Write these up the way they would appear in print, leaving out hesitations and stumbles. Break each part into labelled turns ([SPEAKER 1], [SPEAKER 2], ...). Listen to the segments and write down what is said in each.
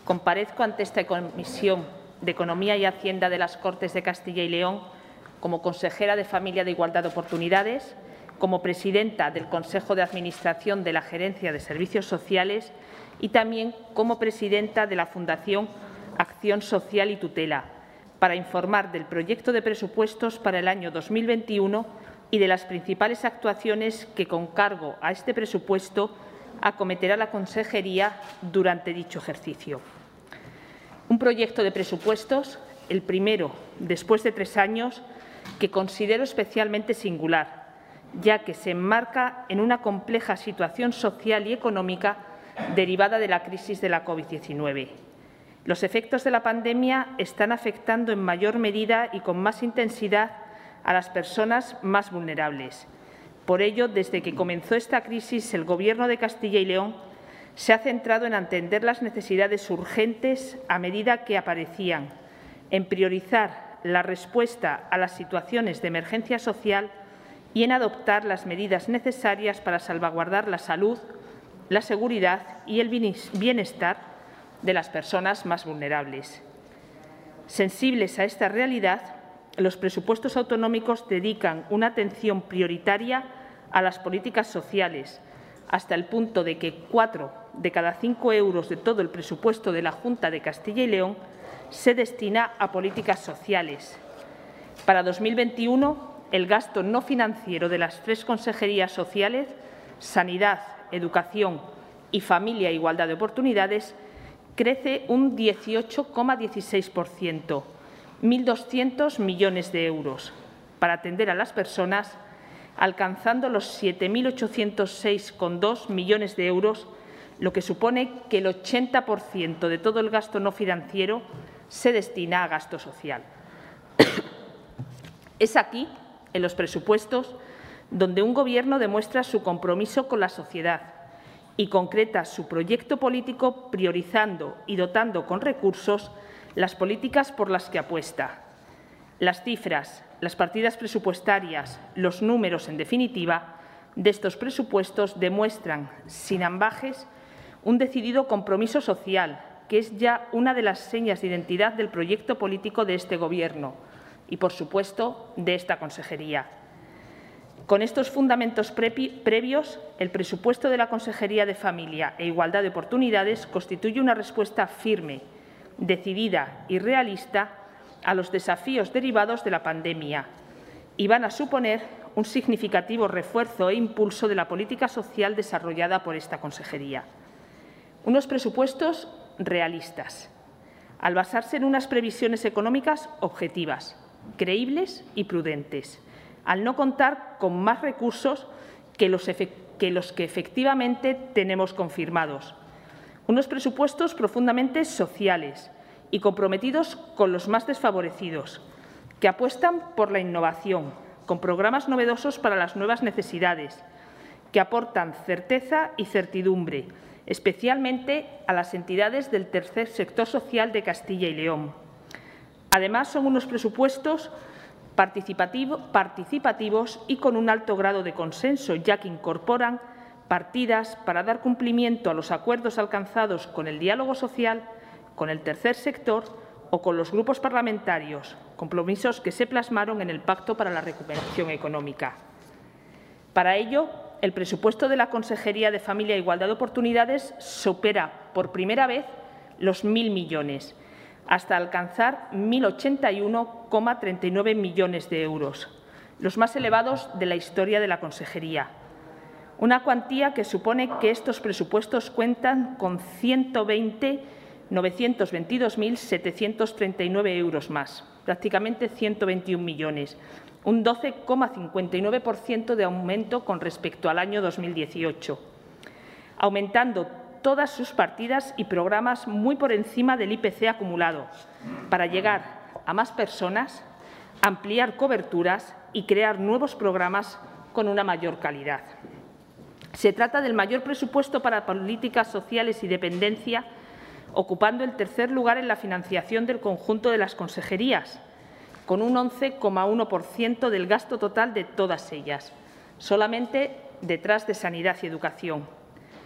[SPEAKER 1] Comparezco ante esta Comisión de Economía y Hacienda de las Cortes de Castilla y León como consejera de Familia de Igualdad de Oportunidades, como presidenta del Consejo de Administración de la Gerencia de Servicios Sociales y también como presidenta de la Fundación Acción Social y Tutela, para informar del proyecto de presupuestos para el año 2021 y de las principales actuaciones que, con cargo a este presupuesto, acometerá la Consejería durante dicho ejercicio. Un proyecto de presupuestos, el primero después de 3 años, que considero especialmente singular, ya que se enmarca en una compleja situación social y económica derivada de la crisis de la COVID-19. Los efectos de la pandemia están afectando en mayor medida y con más intensidad a las personas más vulnerables. Por ello, desde que comenzó esta crisis, el Gobierno de Castilla y León se ha centrado en atender las necesidades urgentes a medida que aparecían, en priorizar la respuesta a las situaciones de emergencia social y en adoptar las medidas necesarias para salvaguardar la salud, la seguridad y el bienestar de las personas más vulnerables. Sensibles a esta realidad, los presupuestos autonómicos dedican una atención prioritaria a las políticas sociales, hasta el punto de que 4 de cada 5 euros de todo el presupuesto de la Junta de Castilla y León se destina a políticas sociales. Para 2021, el gasto no financiero de las 3 consejerías sociales, Sanidad, Educación y Familia e Igualdad de Oportunidades, crece un 18,16%, 1.200 millones de euros, para atender a las personas, alcanzando los 7.806,2 millones de euros, lo que supone que el 80% de todo el gasto no financiero se destina a gasto social. Es aquí, en los presupuestos, donde un Gobierno demuestra su compromiso con la sociedad y concreta su proyecto político priorizando y dotando con recursos las políticas por las que apuesta. Las cifras, las partidas presupuestarias, los números, en definitiva, de estos presupuestos demuestran, sin ambages, un decidido compromiso social, que es ya una de las señas de identidad del proyecto político de este Gobierno y, por supuesto, de esta consejería. Con estos fundamentos previos, el presupuesto de la Consejería de Familia e Igualdad de Oportunidades constituye una respuesta firme, decidida y realista a los desafíos derivados de la pandemia y van a suponer un significativo refuerzo e impulso de la política social desarrollada por esta consejería. Unos presupuestos realistas, al basarse en unas previsiones económicas objetivas, creíbles y prudentes, al no contar con más recursos que los que efectivamente tenemos confirmados. Unos presupuestos profundamente sociales y comprometidos con los más desfavorecidos, que apuestan por la innovación, con programas novedosos para las nuevas necesidades, que aportan certeza y certidumbre, especialmente a las entidades del tercer sector social de Castilla y León. Además, son unos presupuestos participativos y con un alto grado de consenso, ya que incorporan partidas para dar cumplimiento a los acuerdos alcanzados con el diálogo social, con el tercer sector o con los grupos parlamentarios, compromisos que se plasmaron en el Pacto para la Recuperación Económica. Para ello, el presupuesto de la Consejería de Familia e Igualdad de Oportunidades supera por primera vez los 1.000 millones, hasta alcanzar 1.081,39 millones de euros, los más elevados de la historia de la Consejería. Una cuantía que supone que estos presupuestos cuentan con 922.739 euros más, prácticamente 121 millones, un 12,59% de aumento con respecto al año 2018, aumentando todas sus partidas y programas muy por encima del IPC acumulado, para llegar a más personas, ampliar coberturas y crear nuevos programas con una mayor calidad. Se trata del mayor presupuesto para políticas sociales y dependencia, ocupando el tercer lugar en la financiación del conjunto de las consejerías, con un 11,1% del gasto total de todas ellas, solamente detrás de Sanidad y Educación.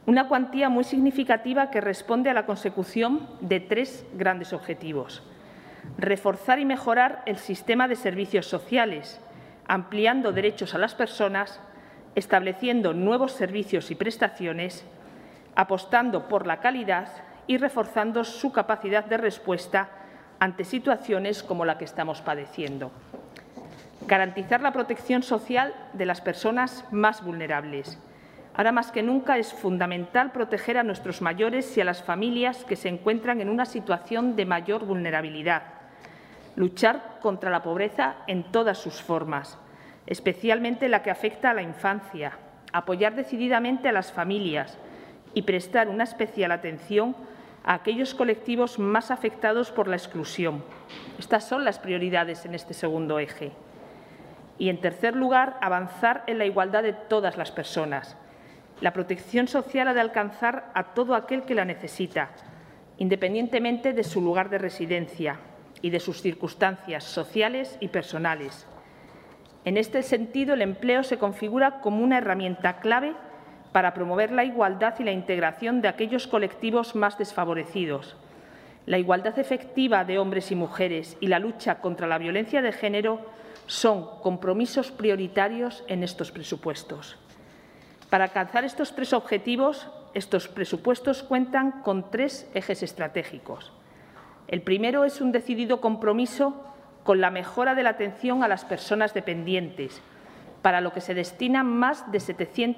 [SPEAKER 1] Una cuantía muy significativa que responde a la consecución de 3 grandes objetivos: reforzar y mejorar el sistema de servicios sociales, ampliando derechos a las personas, estableciendo nuevos servicios y prestaciones, apostando por la calidad y reforzando su capacidad de respuesta ante situaciones como la que estamos padeciendo. Garantizar la protección social de las personas más vulnerables. Ahora más que nunca es fundamental proteger a nuestros mayores y a las familias que se encuentran en una situación de mayor vulnerabilidad. Luchar contra la pobreza en todas sus formas, especialmente la que afecta a la infancia. Apoyar decididamente a las familias y prestar una especial atención a aquellos colectivos más afectados por la exclusión. Estas son las prioridades en este segundo eje. Y, en tercer lugar, avanzar en la igualdad de todas las personas. La protección social ha de alcanzar a todo aquel que la necesita, independientemente de su lugar de residencia y de sus circunstancias sociales y personales. En este sentido, el empleo se configura como una herramienta clave para promover la igualdad y la integración de aquellos colectivos más desfavorecidos. La igualdad efectiva de hombres y mujeres y la lucha contra la violencia de género son compromisos prioritarios en estos presupuestos. Para alcanzar estos 3 objetivos, estos presupuestos cuentan con 3 ejes estratégicos. El primero es un decidido compromiso con la mejora de la atención a las personas dependientes, para lo que se destinan más de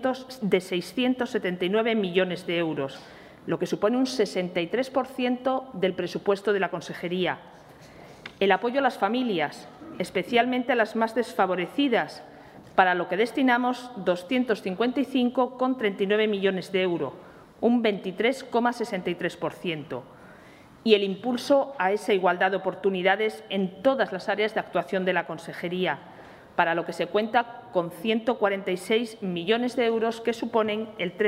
[SPEAKER 1] 679 millones de euros, lo que supone un 63% del presupuesto de la Consejería. El apoyo a las familias, especialmente a las más desfavorecidas, para lo que destinamos 255,39 millones de euros, un 23,63%. Y el impulso a esa igualdad de oportunidades en todas las áreas de actuación de la Consejería, para lo que se cuenta con 146 millones de euros, que suponen el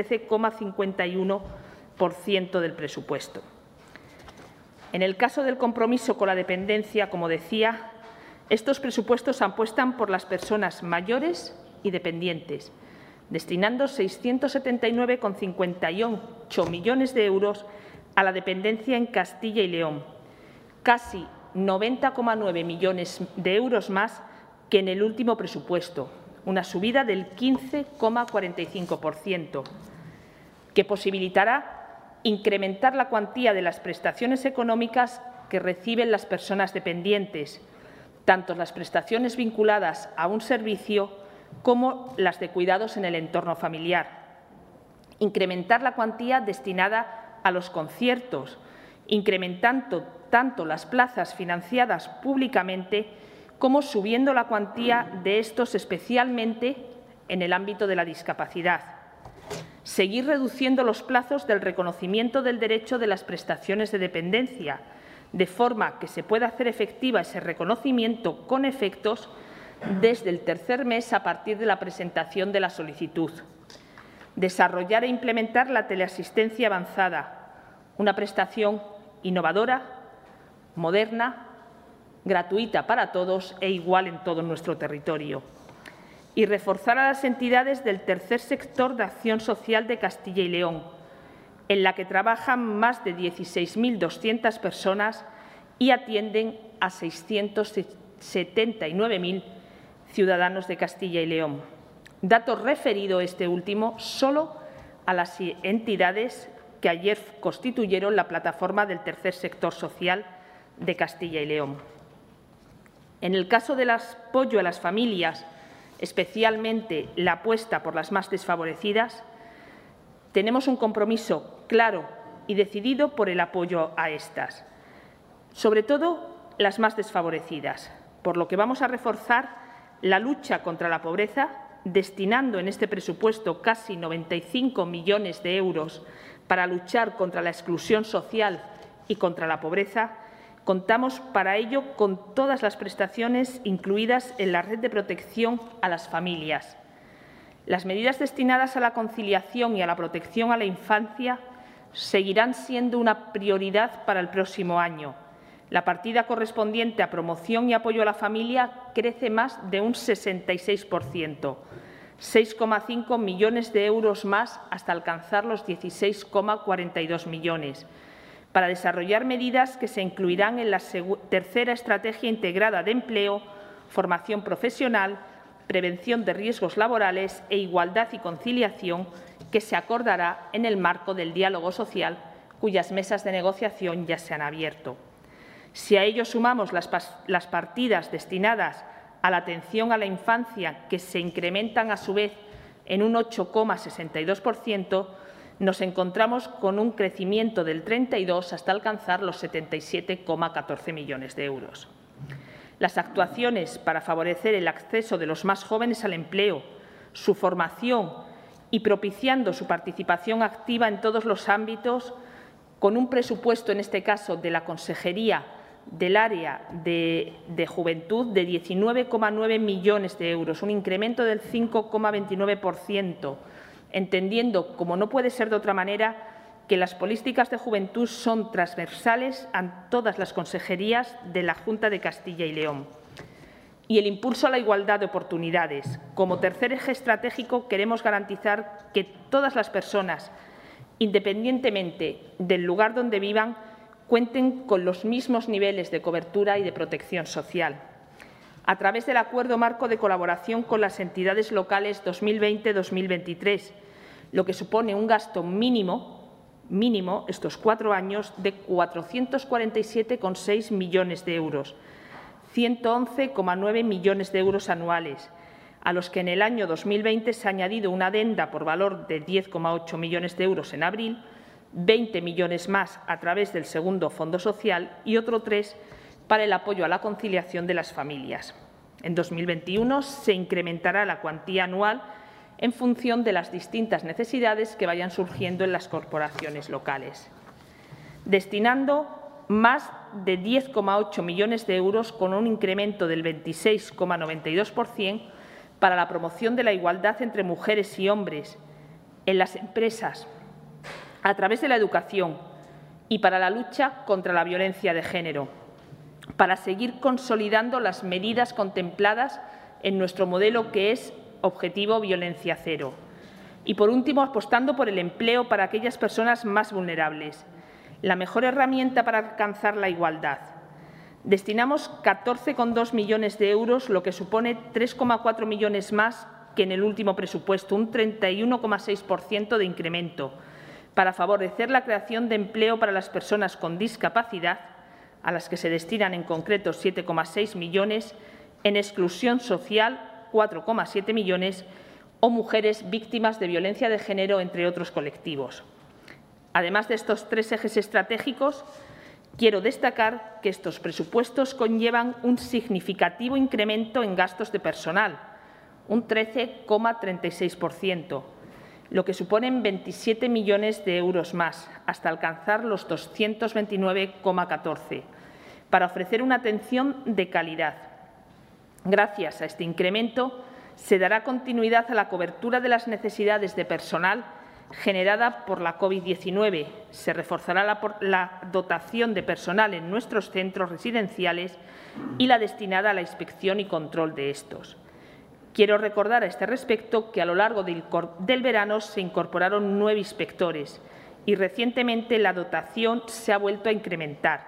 [SPEAKER 1] 13,51% del presupuesto. En el caso del compromiso con la dependencia, como decía, estos presupuestos apuestan por las personas mayores y dependientes, destinando 679,58 millones de euros a la dependencia en Castilla y León, casi 90,9 millones de euros más que en el último presupuesto, una subida del 15,45%, que posibilitará incrementar la cuantía de las prestaciones económicas que reciben las personas dependientes, tanto las prestaciones vinculadas a un servicio como las de cuidados en el entorno familiar. Incrementar la cuantía destinada a los conciertos, incrementando tanto las plazas financiadas públicamente como subiendo la cuantía de estos, especialmente en el ámbito de la discapacidad. Seguir reduciendo los plazos del reconocimiento del derecho de las prestaciones de dependencia, de forma que se pueda hacer efectiva ese reconocimiento con efectos desde el tercer mes a partir de la presentación de la solicitud. Desarrollar e implementar la teleasistencia avanzada, una prestación innovadora, moderna, gratuita para todos e igual en todo nuestro territorio. Y reforzar a las entidades del tercer sector de acción social de Castilla y León, en la que trabajan más de 16.200 personas y atienden a 679.000 ciudadanos de Castilla y León. Dato referido este último solo a las entidades que ayer constituyeron la plataforma del tercer sector social de Castilla y León. En el caso del apoyo a las familias, especialmente la apuesta por las más desfavorecidas, tenemos un compromiso claro y decidido por el apoyo a estas, sobre todo las más desfavorecidas, por lo que vamos a reforzar la lucha contra la pobreza, destinando en este presupuesto casi 95 millones de euros para luchar contra la exclusión social y contra la pobreza. Contamos para ello con todas las prestaciones incluidas en la red de protección a las familias. Las medidas destinadas a la conciliación y a la protección a la infancia seguirán siendo una prioridad para el próximo año. La partida correspondiente a promoción y apoyo a la familia crece más de un 66%. 6,5 millones de euros más hasta alcanzar los 16,42 millones, para desarrollar medidas que se incluirán en la tercera estrategia integrada de empleo, formación profesional, prevención de riesgos laborales e igualdad y conciliación, que se acordará en el marco del diálogo social, cuyas mesas de negociación ya se han abierto. Si a ello sumamos las partidas destinadas a la atención a la infancia, que se incrementan a su vez en un 8,62%, nos encontramos con un crecimiento del 32 hasta alcanzar los 77,14 millones de euros. Las actuaciones para favorecer el acceso de los más jóvenes al empleo, su formación y propiciando su participación activa en todos los ámbitos, con un presupuesto, en este caso, de la Consejería del área de Juventud de 19,9 millones de euros, un incremento del 5,29%, entendiendo, como no puede ser de otra manera, que las políticas de juventud son transversales a todas las consejerías de la Junta de Castilla y León. Y el impulso a la igualdad de oportunidades. Como tercer eje estratégico, queremos garantizar que todas las personas, independientemente del lugar donde vivan, cuenten con los mismos niveles de cobertura y de protección social. A través del Acuerdo Marco de Colaboración con las Entidades Locales 2020-2023, lo que supone un gasto mínimo estos 4 años de 447,6 millones de euros, 111,9 millones de euros anuales, a los que en el año 2020 se ha añadido una adenda por valor de 10,8 millones de euros en abril, 20 millones más a través del segundo Fondo Social y otro 3 para el apoyo a la conciliación de las familias. En 2021 se incrementará la cuantía anual en función de las distintas necesidades que vayan surgiendo en las corporaciones locales, destinando más de 10,8 millones de euros con un incremento del 26,92% para la promoción de la igualdad entre mujeres y hombres en las empresas a través de la educación y para la lucha contra la violencia de género, para seguir consolidando las medidas contempladas en nuestro modelo, que es Objetivo Violencia Cero. Y, por último, apostando por el empleo para aquellas personas más vulnerables, la mejor herramienta para alcanzar la igualdad. Destinamos 14,2 millones de euros, lo que supone 3,4 millones más que en el último presupuesto, un 31,6% de incremento, para favorecer la creación de empleo para las personas con discapacidad, a las que se destinan en concreto 7,6 millones, en exclusión social 4,7 millones o mujeres víctimas de violencia de género, entre otros colectivos. Además de estos 3 ejes estratégicos, quiero destacar que estos presupuestos conllevan un significativo incremento en gastos de personal, un 13,36%, lo que suponen 27 millones de euros más, hasta alcanzar los 229,14, para ofrecer una atención de calidad. Gracias a este incremento, se dará continuidad a la cobertura de las necesidades de personal generada por la COVID-19. Se reforzará la dotación de personal en nuestros centros residenciales y la destinada a la inspección y control de estos. Quiero recordar a este respecto que a lo largo del verano se incorporaron 9 inspectores y recientemente la dotación se ha vuelto a incrementar,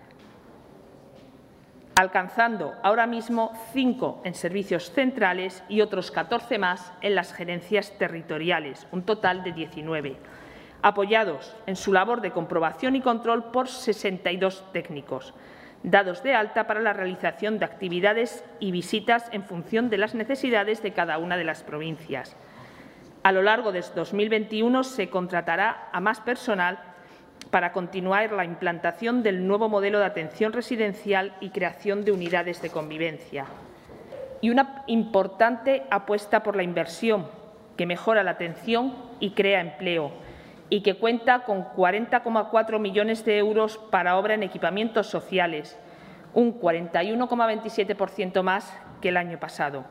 [SPEAKER 1] alcanzando ahora mismo 5 en servicios centrales y otros 14 más en las gerencias territoriales, un total de 19, apoyados en su labor de comprobación y control por 62 técnicos, dados de alta para la realización de actividades y visitas en función de las necesidades de cada una de las provincias. A lo largo de 2021 se contratará a más personal para continuar la implantación del nuevo modelo de atención residencial y creación de unidades de convivencia. Y una importante apuesta por la inversión, que mejora la atención y crea empleo, y que cuenta con 40,4 millones de euros para obra en equipamientos sociales, un 41,27% más que el año pasado.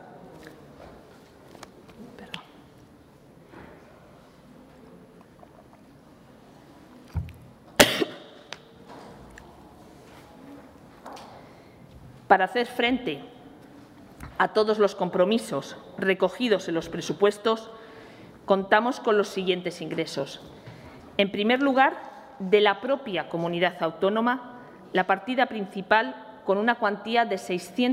[SPEAKER 1] Para hacer frente a todos los compromisos recogidos en los presupuestos, contamos con los siguientes ingresos. En primer lugar, de la propia comunidad autónoma, la partida principal con una cuantía de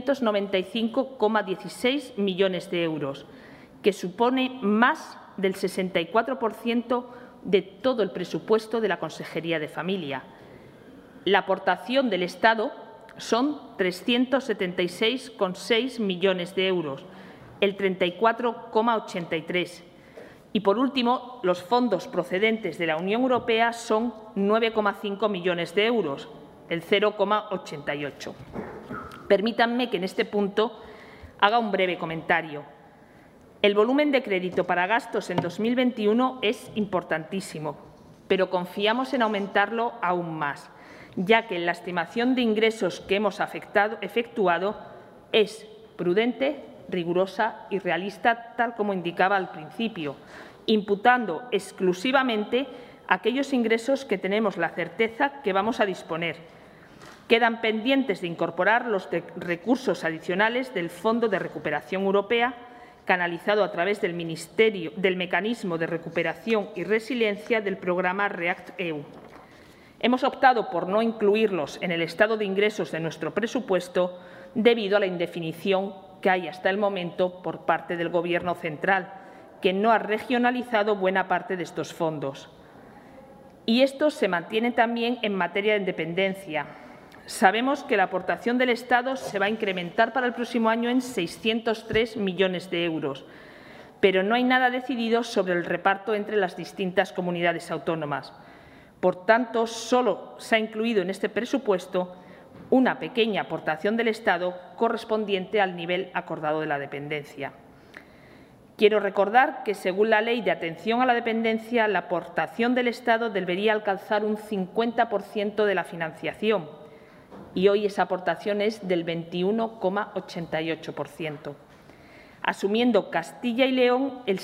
[SPEAKER 1] 695,16 millones de euros, que supone más del 64% de todo el presupuesto de la Consejería de Familia. La aportación del Estado son 376,6 millones de euros, el 34,83%. Y, por último, los fondos procedentes de la Unión Europea son 9,5 millones de euros, el 0,88%. Permítanme que en este punto haga un breve comentario. El volumen de crédito para gastos en 2021 es importantísimo, pero confiamos en aumentarlo aún más, ya que la estimación de ingresos que hemos efectuado es prudente, rigurosa y realista, tal como indicaba al principio, imputando exclusivamente aquellos ingresos que tenemos la certeza que vamos a disponer. Quedan pendientes de incorporar los recursos adicionales del Fondo de Recuperación Europea, canalizado a través del Mecanismo de Recuperación y Resiliencia del programa REACT-EU. Hemos optado por no incluirlos en el estado de ingresos de nuestro presupuesto debido a la indefinición que hay hasta el momento por parte del Gobierno central, que no ha regionalizado buena parte de estos fondos. Y esto se mantiene también en materia de dependencia. Sabemos que la aportación del Estado se va a incrementar para el próximo año en 603 millones de euros, pero no hay nada decidido sobre el reparto entre las distintas comunidades autónomas. Por tanto, solo se ha incluido en este presupuesto una pequeña aportación del Estado correspondiente al nivel acordado de la dependencia. Quiero recordar que, según la Ley de Atención a la Dependencia, la aportación del Estado debería alcanzar un 50% de la financiación y hoy esa aportación es del 21,88%, asumiendo Castilla y León el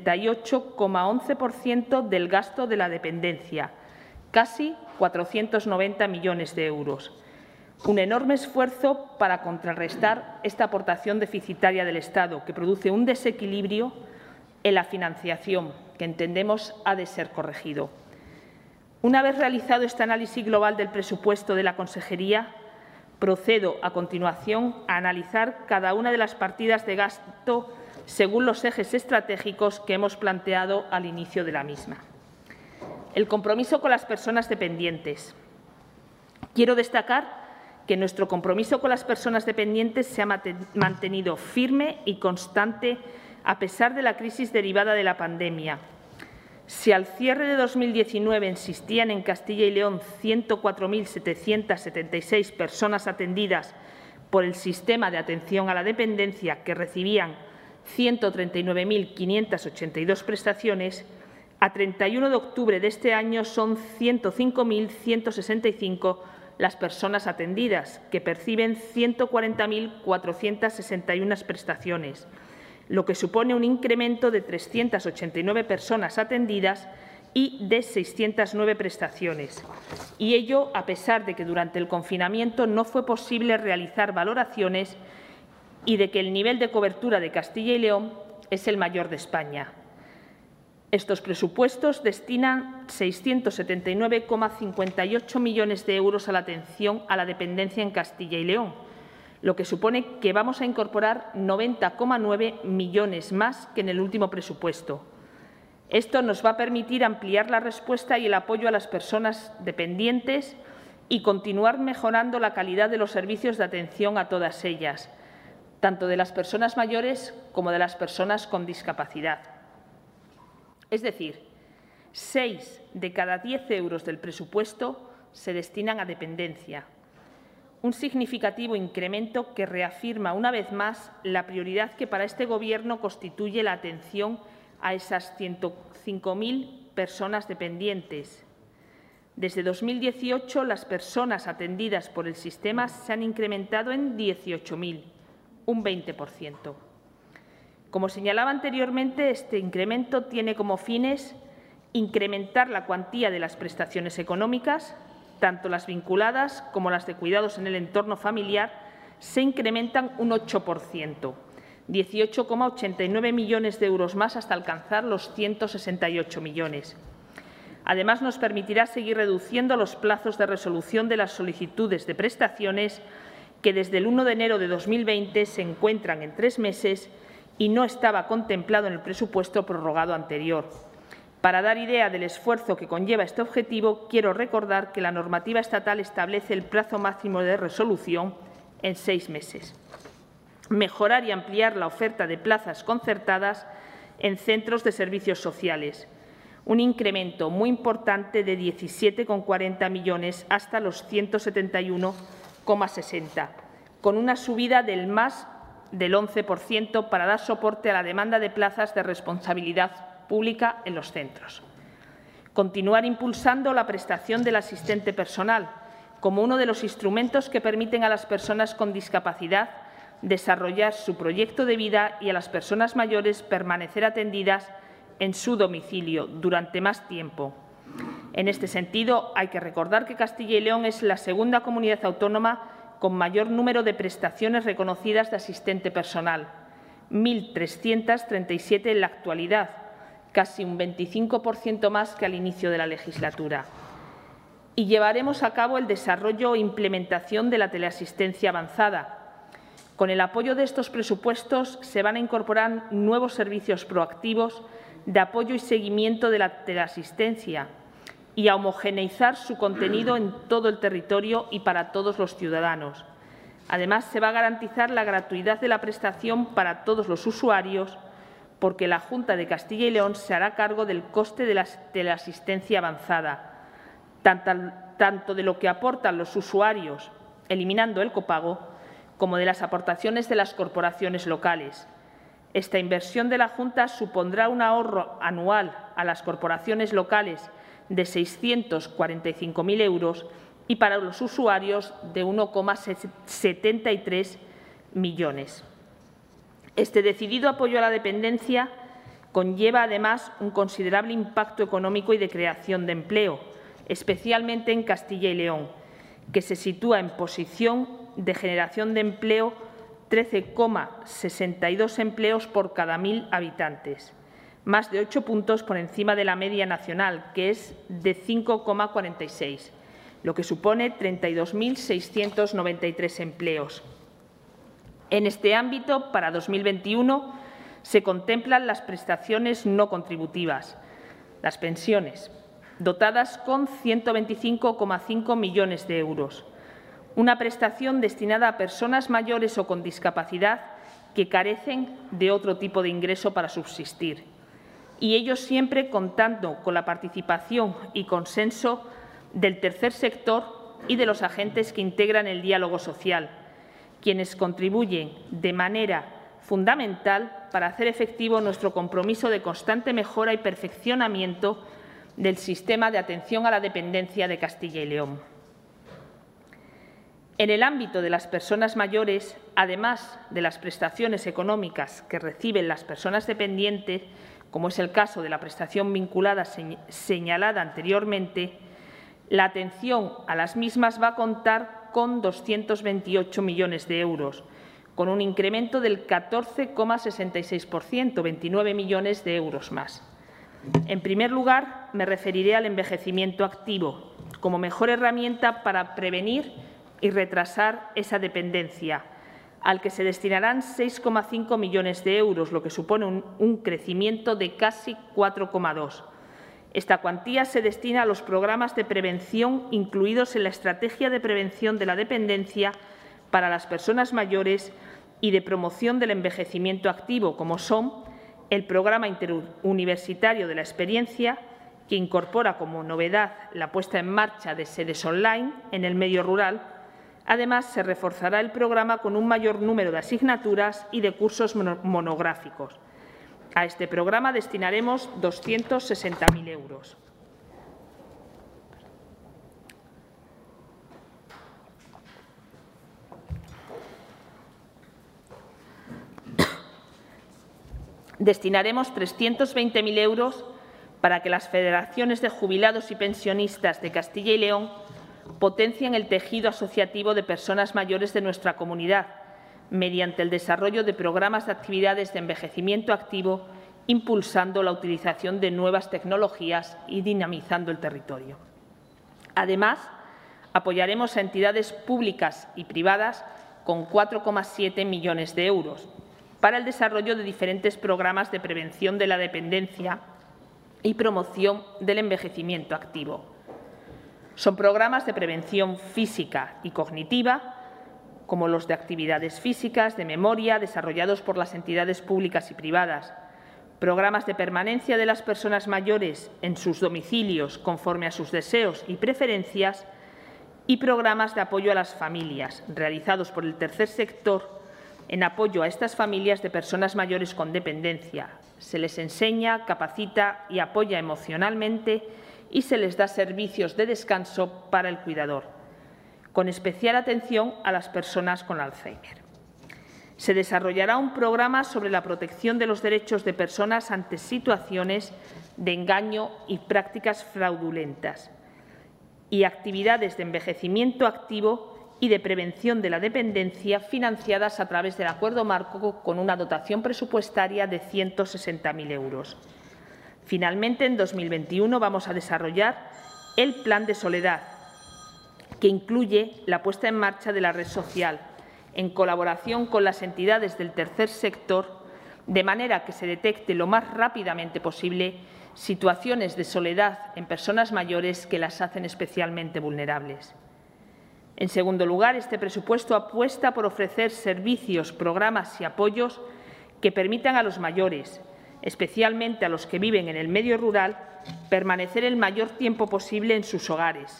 [SPEAKER 1] 78,11% del gasto de la dependencia, casi 490 millones de euros. Un enorme esfuerzo para contrarrestar esta aportación deficitaria del Estado, que produce un desequilibrio en la financiación que entendemos ha de ser corregido. Una vez realizado este análisis global del presupuesto de la Consejería, procedo a continuación a analizar cada una de las partidas de gasto según los ejes estratégicos que hemos planteado al inicio de la misma. El compromiso con las personas dependientes. Quiero destacar que nuestro compromiso con las personas dependientes se ha mantenido firme y constante a pesar de la crisis derivada de la pandemia. Si al cierre de 2019 existían en Castilla y León 104.776 personas atendidas por el sistema de atención a la dependencia que recibían 139.582 prestaciones, a 31 de octubre de este año son 105.165 las personas atendidas, que perciben 140.461 prestaciones, lo que supone un incremento de 389 personas atendidas y de 609 prestaciones. Y ello a pesar de que durante el confinamiento no fue posible realizar valoraciones y de que el nivel de cobertura de Castilla y León es el mayor de España. Estos presupuestos destinan 679,58 millones de euros a la atención a la dependencia en Castilla y León, lo que supone que vamos a incorporar 90,9 millones más que en el último presupuesto. Esto nos va a permitir ampliar la respuesta y el apoyo a las personas dependientes y continuar mejorando la calidad de los servicios de atención a todas ellas, tanto de las personas mayores como de las personas con discapacidad. Es decir, 6 de cada 10 euros del presupuesto se destinan a dependencia, un significativo incremento que reafirma una vez más la prioridad que para este Gobierno constituye la atención a esas 105.000 personas dependientes. Desde 2018, las personas atendidas por el sistema se han incrementado en 18.000, un 20%. Como señalaba anteriormente, este incremento tiene como fines incrementar la cuantía de las prestaciones económicas, tanto las vinculadas como las de cuidados en el entorno familiar, se incrementan un 8%, 18,89 millones de euros más hasta alcanzar los 168 millones. Además, nos permitirá seguir reduciendo los plazos de resolución de las solicitudes de prestaciones, que desde el 1 de enero de 2020 se encuentran en 3 meses y no estaba contemplado en el presupuesto prorrogado anterior. Para dar idea del esfuerzo que conlleva este objetivo, quiero recordar que la normativa estatal establece el plazo máximo de resolución en 6 meses. Mejorar y ampliar la oferta de plazas concertadas en centros de servicios sociales. Un incremento muy importante de 17,40 millones hasta los 171,60, con una subida del más del 11% para dar soporte a la demanda de plazas de responsabilidad pública en los centros. Continuar impulsando la prestación del asistente personal como uno de los instrumentos que permiten a las personas con discapacidad desarrollar su proyecto de vida y a las personas mayores permanecer atendidas en su domicilio durante más tiempo. En este sentido, hay que recordar que Castilla y León es la segunda comunidad autónoma con mayor número de prestaciones reconocidas de asistente personal, 1.337 en la actualidad, casi un 25% más que al inicio de la legislatura. Y llevaremos a cabo el desarrollo e implementación de la teleasistencia avanzada. Con el apoyo de estos presupuestos se van a incorporar nuevos servicios proactivos de apoyo y seguimiento de la teleasistencia y a homogeneizar su contenido en todo el territorio y para todos los ciudadanos. Además, se va a garantizar la gratuidad de la prestación para todos los usuarios, porque la Junta de Castilla y León se hará cargo del coste de la teleasistencia avanzada, tanto de lo que aportan los usuarios, eliminando el copago, como de las aportaciones de las corporaciones locales. Esta inversión de la Junta supondrá un ahorro anual a las corporaciones locales de 645.000 euros y para los usuarios de 1,73 millones. Este decidido apoyo a la dependencia conlleva, además, un considerable impacto económico y de creación de empleo, especialmente en Castilla y León, que se sitúa en posición de generación de empleo 13,62 empleos por cada 1.000 habitantes, más de 8 puntos por encima de la media nacional, que es de 5,46, lo que supone 32.693 empleos. En este ámbito, para 2021, se contemplan las prestaciones no contributivas, las pensiones, dotadas con 125,5 millones de euros, una prestación destinada a personas mayores o con discapacidad que carecen de otro tipo de ingreso para subsistir, y ello siempre contando con la participación y consenso del tercer sector y de los agentes que integran el diálogo social, quienes contribuyen de manera fundamental para hacer efectivo nuestro compromiso de constante mejora y perfeccionamiento del sistema de atención a la dependencia de Castilla y León. En el ámbito de las personas mayores, además de las prestaciones económicas que reciben las personas dependientes, como es el caso de la prestación vinculada señalada anteriormente, la atención a las mismas va a contar con 228 millones de euros, con un incremento del 14,66%, 29 millones de euros más. En primer lugar, me referiré al envejecimiento activo como mejor herramienta para prevenir y retrasar esa dependencia, al que se destinarán 6,5 millones de euros, lo que supone un crecimiento de casi 4,2. Esta cuantía se destina a los programas de prevención incluidos en la Estrategia de Prevención de la Dependencia para las personas mayores y de promoción del envejecimiento activo, como son el Programa Interuniversitario de la Experiencia, que incorpora como novedad la puesta en marcha de sedes online en el medio rural. Además, se reforzará el programa con un mayor número de asignaturas y de cursos monográficos. A este programa destinaremos 260.000 euros. Destinaremos 320.000 euros para que las federaciones de jubilados y pensionistas de Castilla y León potencien el tejido asociativo de personas mayores de nuestra comunidad, mediante el desarrollo de programas de actividades de envejecimiento activo, impulsando la utilización de nuevas tecnologías y dinamizando el territorio. Además, apoyaremos a entidades públicas y privadas con 4,7 millones de euros para el desarrollo de diferentes programas de prevención de la dependencia y promoción del envejecimiento activo. Son programas de prevención física y cognitiva, como los de actividades físicas, de memoria, desarrollados por las entidades públicas y privadas, programas de permanencia de las personas mayores en sus domicilios conforme a sus deseos y preferencias y programas de apoyo a las familias, realizados por el tercer sector en apoyo a estas familias de personas mayores con dependencia. Se les enseña, capacita y apoya emocionalmente y se les da servicios de descanso para el cuidador, con especial atención a las personas con Alzheimer. Se desarrollará un programa sobre la protección de los derechos de personas ante situaciones de engaño y prácticas fraudulentas y actividades de envejecimiento activo y de prevención de la dependencia financiadas a través del Acuerdo Marco con una dotación presupuestaria de 160.000 euros. Finalmente, en 2021 vamos a desarrollar el Plan de Soledad, que incluye la puesta en marcha de la red social, en colaboración con las entidades del tercer sector, de manera que se detecte lo más rápidamente posible situaciones de soledad en personas mayores que las hacen especialmente vulnerables. En segundo lugar, este presupuesto apuesta por ofrecer servicios, programas y apoyos que permitan a los mayores, especialmente a los que viven en el medio rural, permanecer el mayor tiempo posible en sus hogares.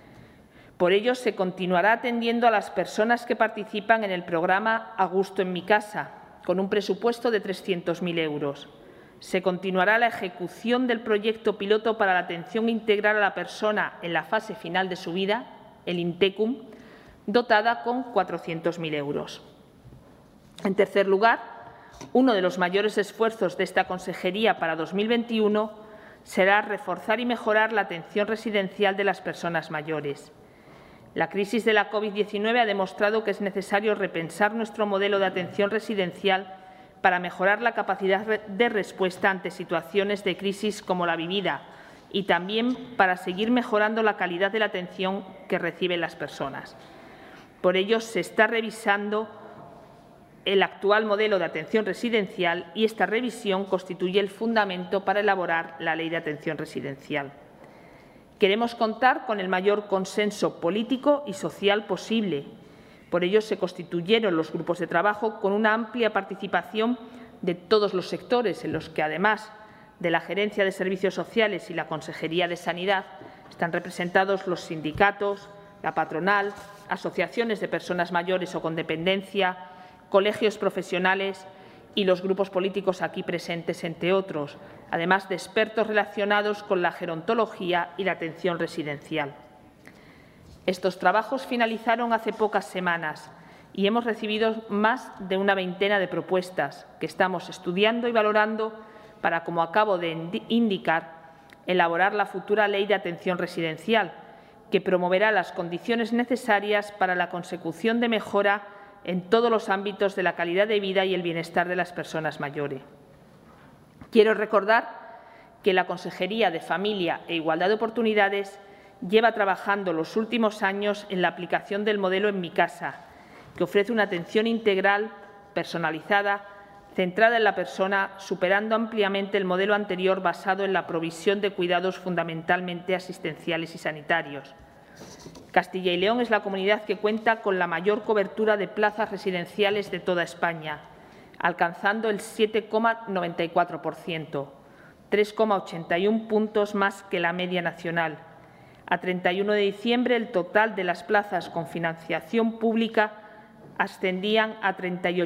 [SPEAKER 1] Por ello, se continuará atendiendo a las personas que participan en el programa A Gusto en mi casa, con un presupuesto de 300.000 euros. Se continuará la ejecución del proyecto piloto para la atención integral a la persona en la fase final de su vida, el INTECUM, dotada con 400.000 euros. En tercer lugar, uno de los mayores esfuerzos de esta consejería para 2021 será reforzar y mejorar la atención residencial de las personas mayores. La crisis de la COVID-19 ha demostrado que es necesario repensar nuestro modelo de atención residencial para mejorar la capacidad de respuesta ante situaciones de crisis como la vivida y también para seguir mejorando la calidad de la atención que reciben las personas. Por ello, se está revisando el actual modelo de atención residencial y esta revisión constituye el fundamento para elaborar la Ley de Atención Residencial. Queremos contar con el mayor consenso político y social posible. Por ello, se constituyeron los grupos de trabajo con una amplia participación de todos los sectores, en los que, además de la Gerencia de Servicios Sociales y la Consejería de Sanidad, están representados los sindicatos, la patronal, asociaciones de personas mayores o con dependencia, colegios profesionales y los grupos políticos aquí presentes, entre otros, además de expertos relacionados con la gerontología y la atención residencial. Estos trabajos finalizaron hace pocas semanas y hemos recibido más de una veintena de propuestas que estamos estudiando y valorando para, como acabo de indicar, elaborar la futura Ley de Atención Residencial, que promoverá las condiciones necesarias para la consecución de mejora en todos los ámbitos de la calidad de vida y el bienestar de las personas mayores. Quiero recordar que la Consejería de Familia e Igualdad de Oportunidades lleva trabajando los últimos años en la aplicación del modelo En mi casa, que ofrece una atención integral, personalizada, centrada en la persona, superando ampliamente el modelo anterior basado en la provisión de cuidados fundamentalmente asistenciales y sanitarios. Castilla y León es la comunidad que cuenta con la mayor cobertura de plazas residenciales de toda España, alcanzando el 7,94%, 3,81 puntos más que la media nacional. A 31 de diciembre, el total de las plazas con financiación pública ascendían a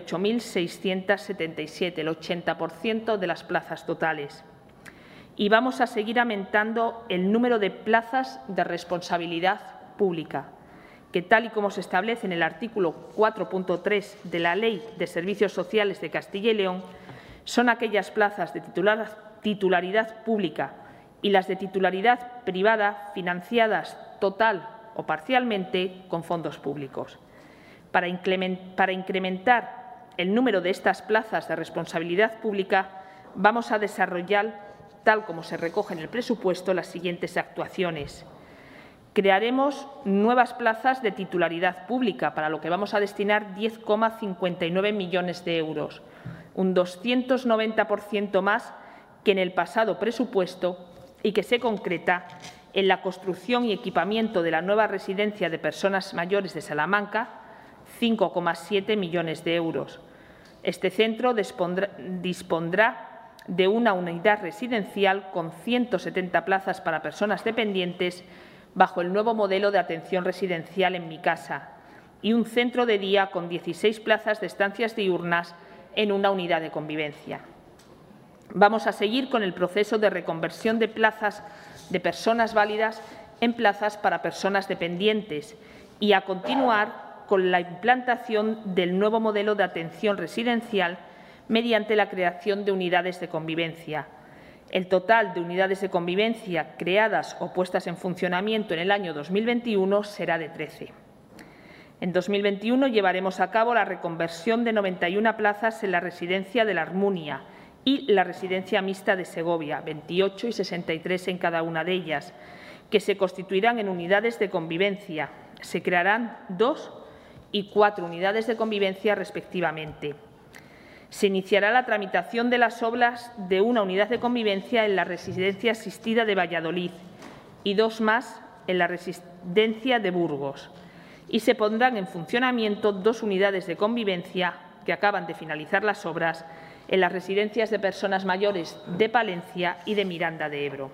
[SPEAKER 1] 38.677, el 80% de las plazas totales. Y vamos a seguir aumentando el número de plazas de responsabilidad pública, que, tal y como se establece en el artículo 4.3 de la Ley de Servicios Sociales de Castilla y León, son aquellas plazas de titularidad pública y las de titularidad privada financiadas total o parcialmente con fondos públicos. Para incrementar el número de estas plazas de responsabilidad pública, vamos a desarrollar, tal como se recoge en el presupuesto, las siguientes actuaciones. Crearemos nuevas plazas de titularidad pública, para lo que vamos a destinar 10,59 millones de euros, un 290% más que en el pasado presupuesto y que se concreta en la construcción y equipamiento de la nueva residencia de personas mayores de Salamanca, 5,7 millones de euros. Este centro dispondrá de una unidad residencial con 170 plazas para personas dependientes bajo el nuevo modelo de atención residencial en Mi Casa y un centro de día con 16 plazas de estancias diurnas en una unidad de convivencia. Vamos a seguir con el proceso de reconversión de plazas de personas válidas en plazas para personas dependientes y a continuar con la implantación del nuevo modelo de atención residencial mediante la creación de unidades de convivencia. El total de unidades de convivencia creadas o puestas en funcionamiento en el año 2021 será de 13. En 2021 llevaremos a cabo la reconversión de 91 plazas en la residencia de la Armunia y la residencia mixta de Segovia, 28 y 63 en cada una de ellas, que se constituirán en unidades de convivencia. Se crearán 2 y 4 unidades de convivencia respectivamente. Se iniciará la tramitación de las obras de una unidad de convivencia en la residencia asistida de Valladolid y 2 más en la residencia de Burgos. Y se pondrán en funcionamiento 2 unidades de convivencia que acaban de finalizar las obras en las residencias de personas mayores de Palencia y de Miranda de Ebro.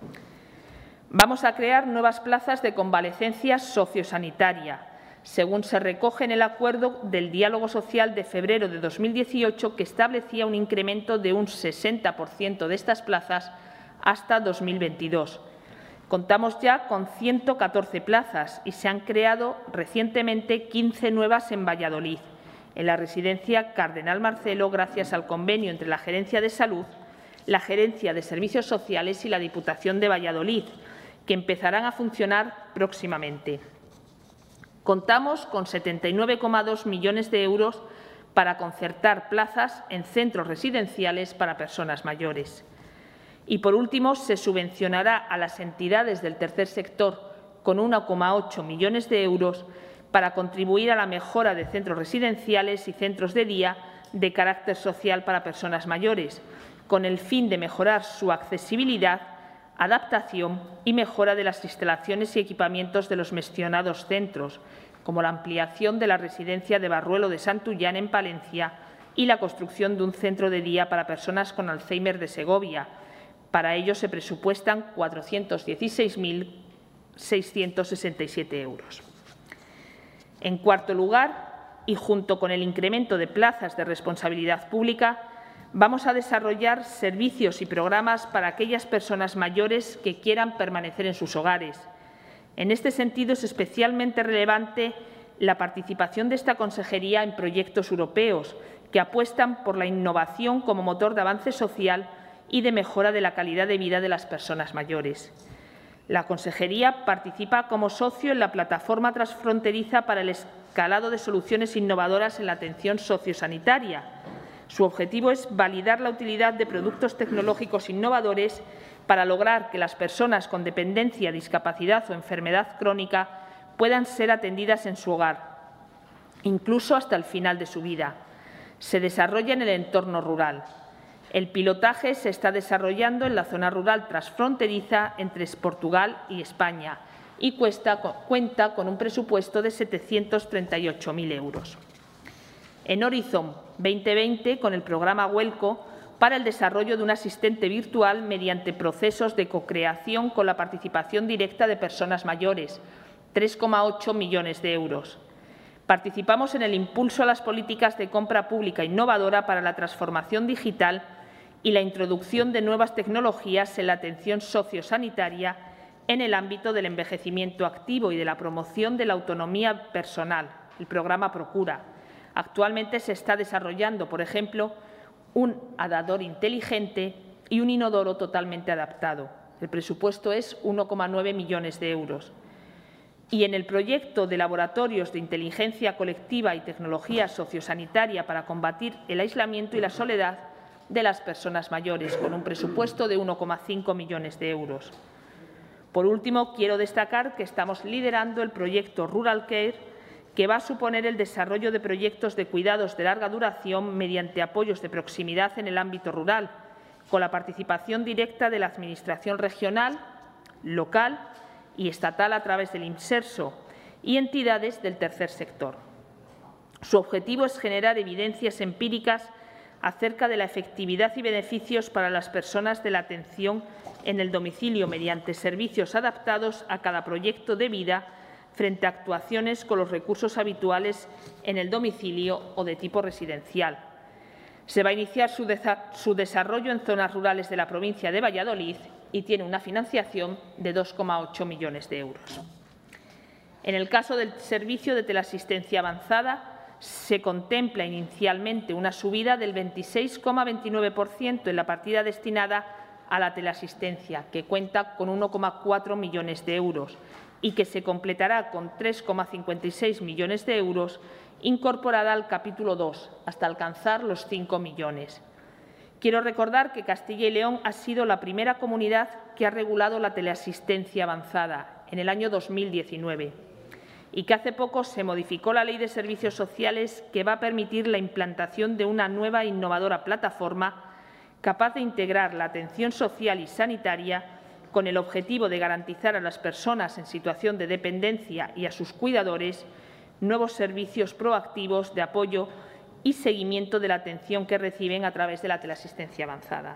[SPEAKER 1] Vamos a crear nuevas plazas de convalecencia sociosanitaria, según se recoge en el acuerdo del diálogo social de febrero de 2018, que establecía un incremento de un 60% de estas plazas hasta 2022. Contamos ya con 114 plazas y se han creado recientemente 15 nuevas en Valladolid, en la residencia Cardenal Marcelo, gracias al convenio entre la Gerencia de Salud, la Gerencia de Servicios Sociales y la Diputación de Valladolid, que empezarán a funcionar próximamente. Contamos con 79,2 millones de euros para concertar plazas en centros residenciales para personas mayores. Y, por último, se subvencionará a las entidades del tercer sector con 1,8 millones de euros para contribuir a la mejora de centros residenciales y centros de día de carácter social para personas mayores, con el fin de mejorar su accesibilidad, adaptación y mejora de las instalaciones y equipamientos de los mencionados centros, como la ampliación de la residencia de Barruelo de Santullán en Palencia y la construcción de un centro de día para personas con Alzheimer de Segovia. Para ello se presupuestan 416.667 euros. En cuarto lugar, y junto con el incremento de plazas de responsabilidad pública, vamos a desarrollar servicios y programas para aquellas personas mayores que quieran permanecer en sus hogares. En este sentido, es especialmente relevante la participación de esta consejería en proyectos europeos que apuestan por la innovación como motor de avance social y de mejora de la calidad de vida de las personas mayores. La consejería participa como socio en la plataforma transfronteriza para el escalado de soluciones innovadoras en la atención sociosanitaria. Su objetivo es validar la utilidad de productos tecnológicos innovadores para lograr que las personas con dependencia, discapacidad o enfermedad crónica puedan ser atendidas en su hogar, incluso hasta el final de su vida. Se desarrolla en el entorno rural. El pilotaje se está desarrollando en la zona rural transfronteriza entre Portugal y España y cuenta con un presupuesto de 738.000 euros. En Horizon 2020, con el programa Huelco, para el desarrollo de un asistente virtual mediante procesos de cocreación con la participación directa de personas mayores, 3,8 millones de euros. Participamos en el impulso a las políticas de compra pública innovadora para la transformación digital y la introducción de nuevas tecnologías en la atención sociosanitaria en el ámbito del envejecimiento activo y de la promoción de la autonomía personal, el programa Procura. Actualmente se está desarrollando, por ejemplo, un adador inteligente y un inodoro totalmente adaptado. El presupuesto es 1,9 millones de euros. y en el proyecto de laboratorios de inteligencia colectiva y tecnología sociosanitaria para combatir el aislamiento y la soledad de las personas mayores, con un presupuesto de 1,5 millones de euros. Por último, quiero destacar que estamos liderando el proyecto Rural Care, que va a suponer el desarrollo de proyectos de cuidados de larga duración mediante apoyos de proximidad en el ámbito rural, con la participación directa de la Administración regional, local y estatal a través del IMSERSO y entidades del tercer sector. Su objetivo es generar evidencias empíricas acerca de la efectividad y beneficios para las personas de la atención en el domicilio mediante servicios adaptados a cada proyecto de vida frente a actuaciones con los recursos habituales en el domicilio o de tipo residencial. Se va a iniciar su desarrollo en zonas rurales de la provincia de Valladolid y tiene una financiación de 2,8 millones de euros. En el caso del servicio de teleasistencia avanzada, se contempla inicialmente una subida del 26,29% en la partida destinada a la teleasistencia, que cuenta con 1,4 millones de euros y que se completará con 3,56 millones de euros incorporada al capítulo 2, hasta alcanzar los 5 millones. Quiero recordar que Castilla y León ha sido la primera comunidad que ha regulado la teleasistencia avanzada en el año 2019 y que hace poco se modificó la Ley de Servicios Sociales, que va a permitir la implantación de una nueva e innovadora plataforma capaz de integrar la atención social y sanitaria con el objetivo de garantizar a las personas en situación de dependencia y a sus cuidadores nuevos servicios proactivos de apoyo y seguimiento de la atención que reciben a través de la teleasistencia avanzada.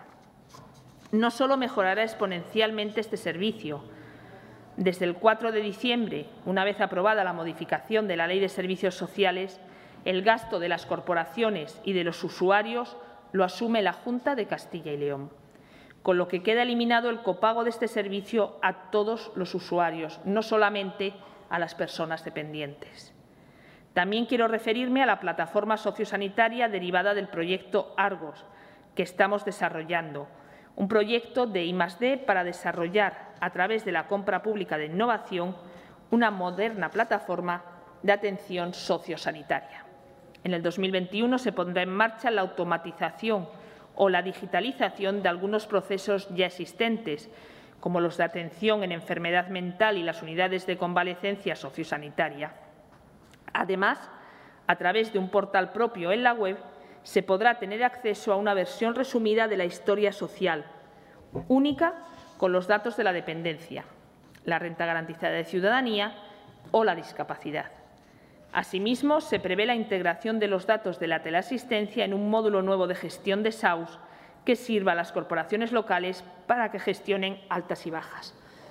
[SPEAKER 1] No solo mejorará exponencialmente este servicio. Desde el 4 de diciembre, una vez aprobada la modificación de la Ley de Servicios Sociales, el gasto de las corporaciones y de los usuarios lo asume la Junta de Castilla y León, con lo que queda eliminado el copago de este servicio a todos los usuarios, no solamente a las personas dependientes. También quiero referirme a la plataforma sociosanitaria derivada del proyecto Argos, que estamos desarrollando, un proyecto de I+D para desarrollar, a través de la compra pública de innovación, una moderna plataforma de atención sociosanitaria. En el 2021 se pondrá en marcha la automatización o la digitalización de algunos procesos ya existentes, como los de atención en enfermedad mental y las unidades de convalecencia sociosanitaria. Además, a través de un portal propio en la web, se podrá tener acceso a una versión resumida de la historia social, única con los datos de la dependencia, la renta garantizada de ciudadanía o la discapacidad. Asimismo, se prevé la integración de los datos de la teleasistencia en un módulo nuevo de gestión de SAUS que sirva a las corporaciones locales para que gestionen altas y bajas.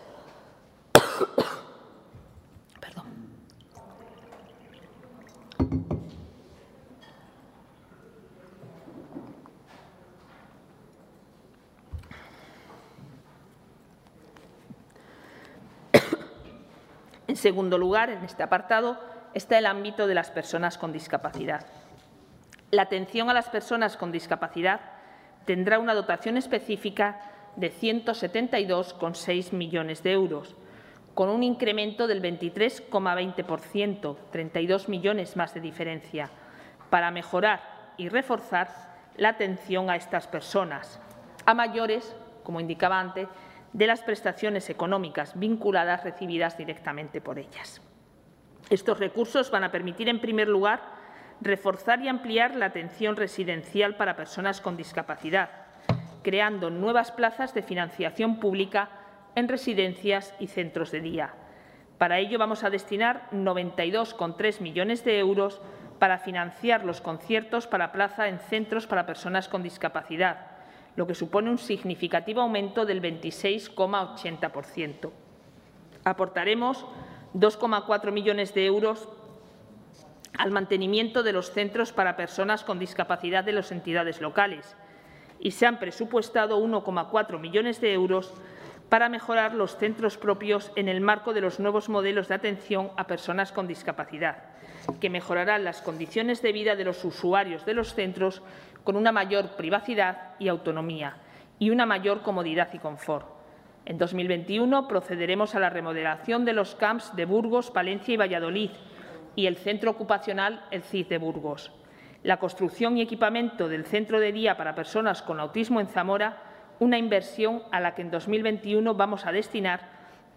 [SPEAKER 1] En segundo lugar, en este apartado, está el ámbito de las personas con discapacidad. La atención a las personas con discapacidad tendrá una dotación específica de 172,6 millones de euros, con un incremento del 23,20%, 32 millones más de diferencia, para mejorar y reforzar la atención a estas personas, a mayores, como indicaba antes, de las prestaciones económicas vinculadas recibidas directamente por ellas. Estos recursos van a permitir, en primer lugar, reforzar y ampliar la atención residencial para personas con discapacidad, creando nuevas plazas de financiación pública en residencias y centros de día. Para ello vamos a destinar 92,3 millones de euros para financiar los conciertos para plaza en centros para personas con discapacidad, lo que supone un significativo aumento del 26,80%. Aportaremos 2,4 millones de euros al mantenimiento de los centros para personas con discapacidad de las entidades locales y se han presupuestado 1,4 millones de euros para mejorar los centros propios en el marco de los nuevos modelos de atención a personas con discapacidad, que mejorarán las condiciones de vida de los usuarios de los centros con una mayor privacidad y autonomía y una mayor comodidad y confort. En 2021 procederemos a la remodelación de los CAMPs de Burgos, Palencia y Valladolid y el Centro Ocupacional El CID de Burgos. La construcción y equipamiento del Centro de Día para Personas con Autismo en Zamora, una inversión a la que en 2021 vamos a destinar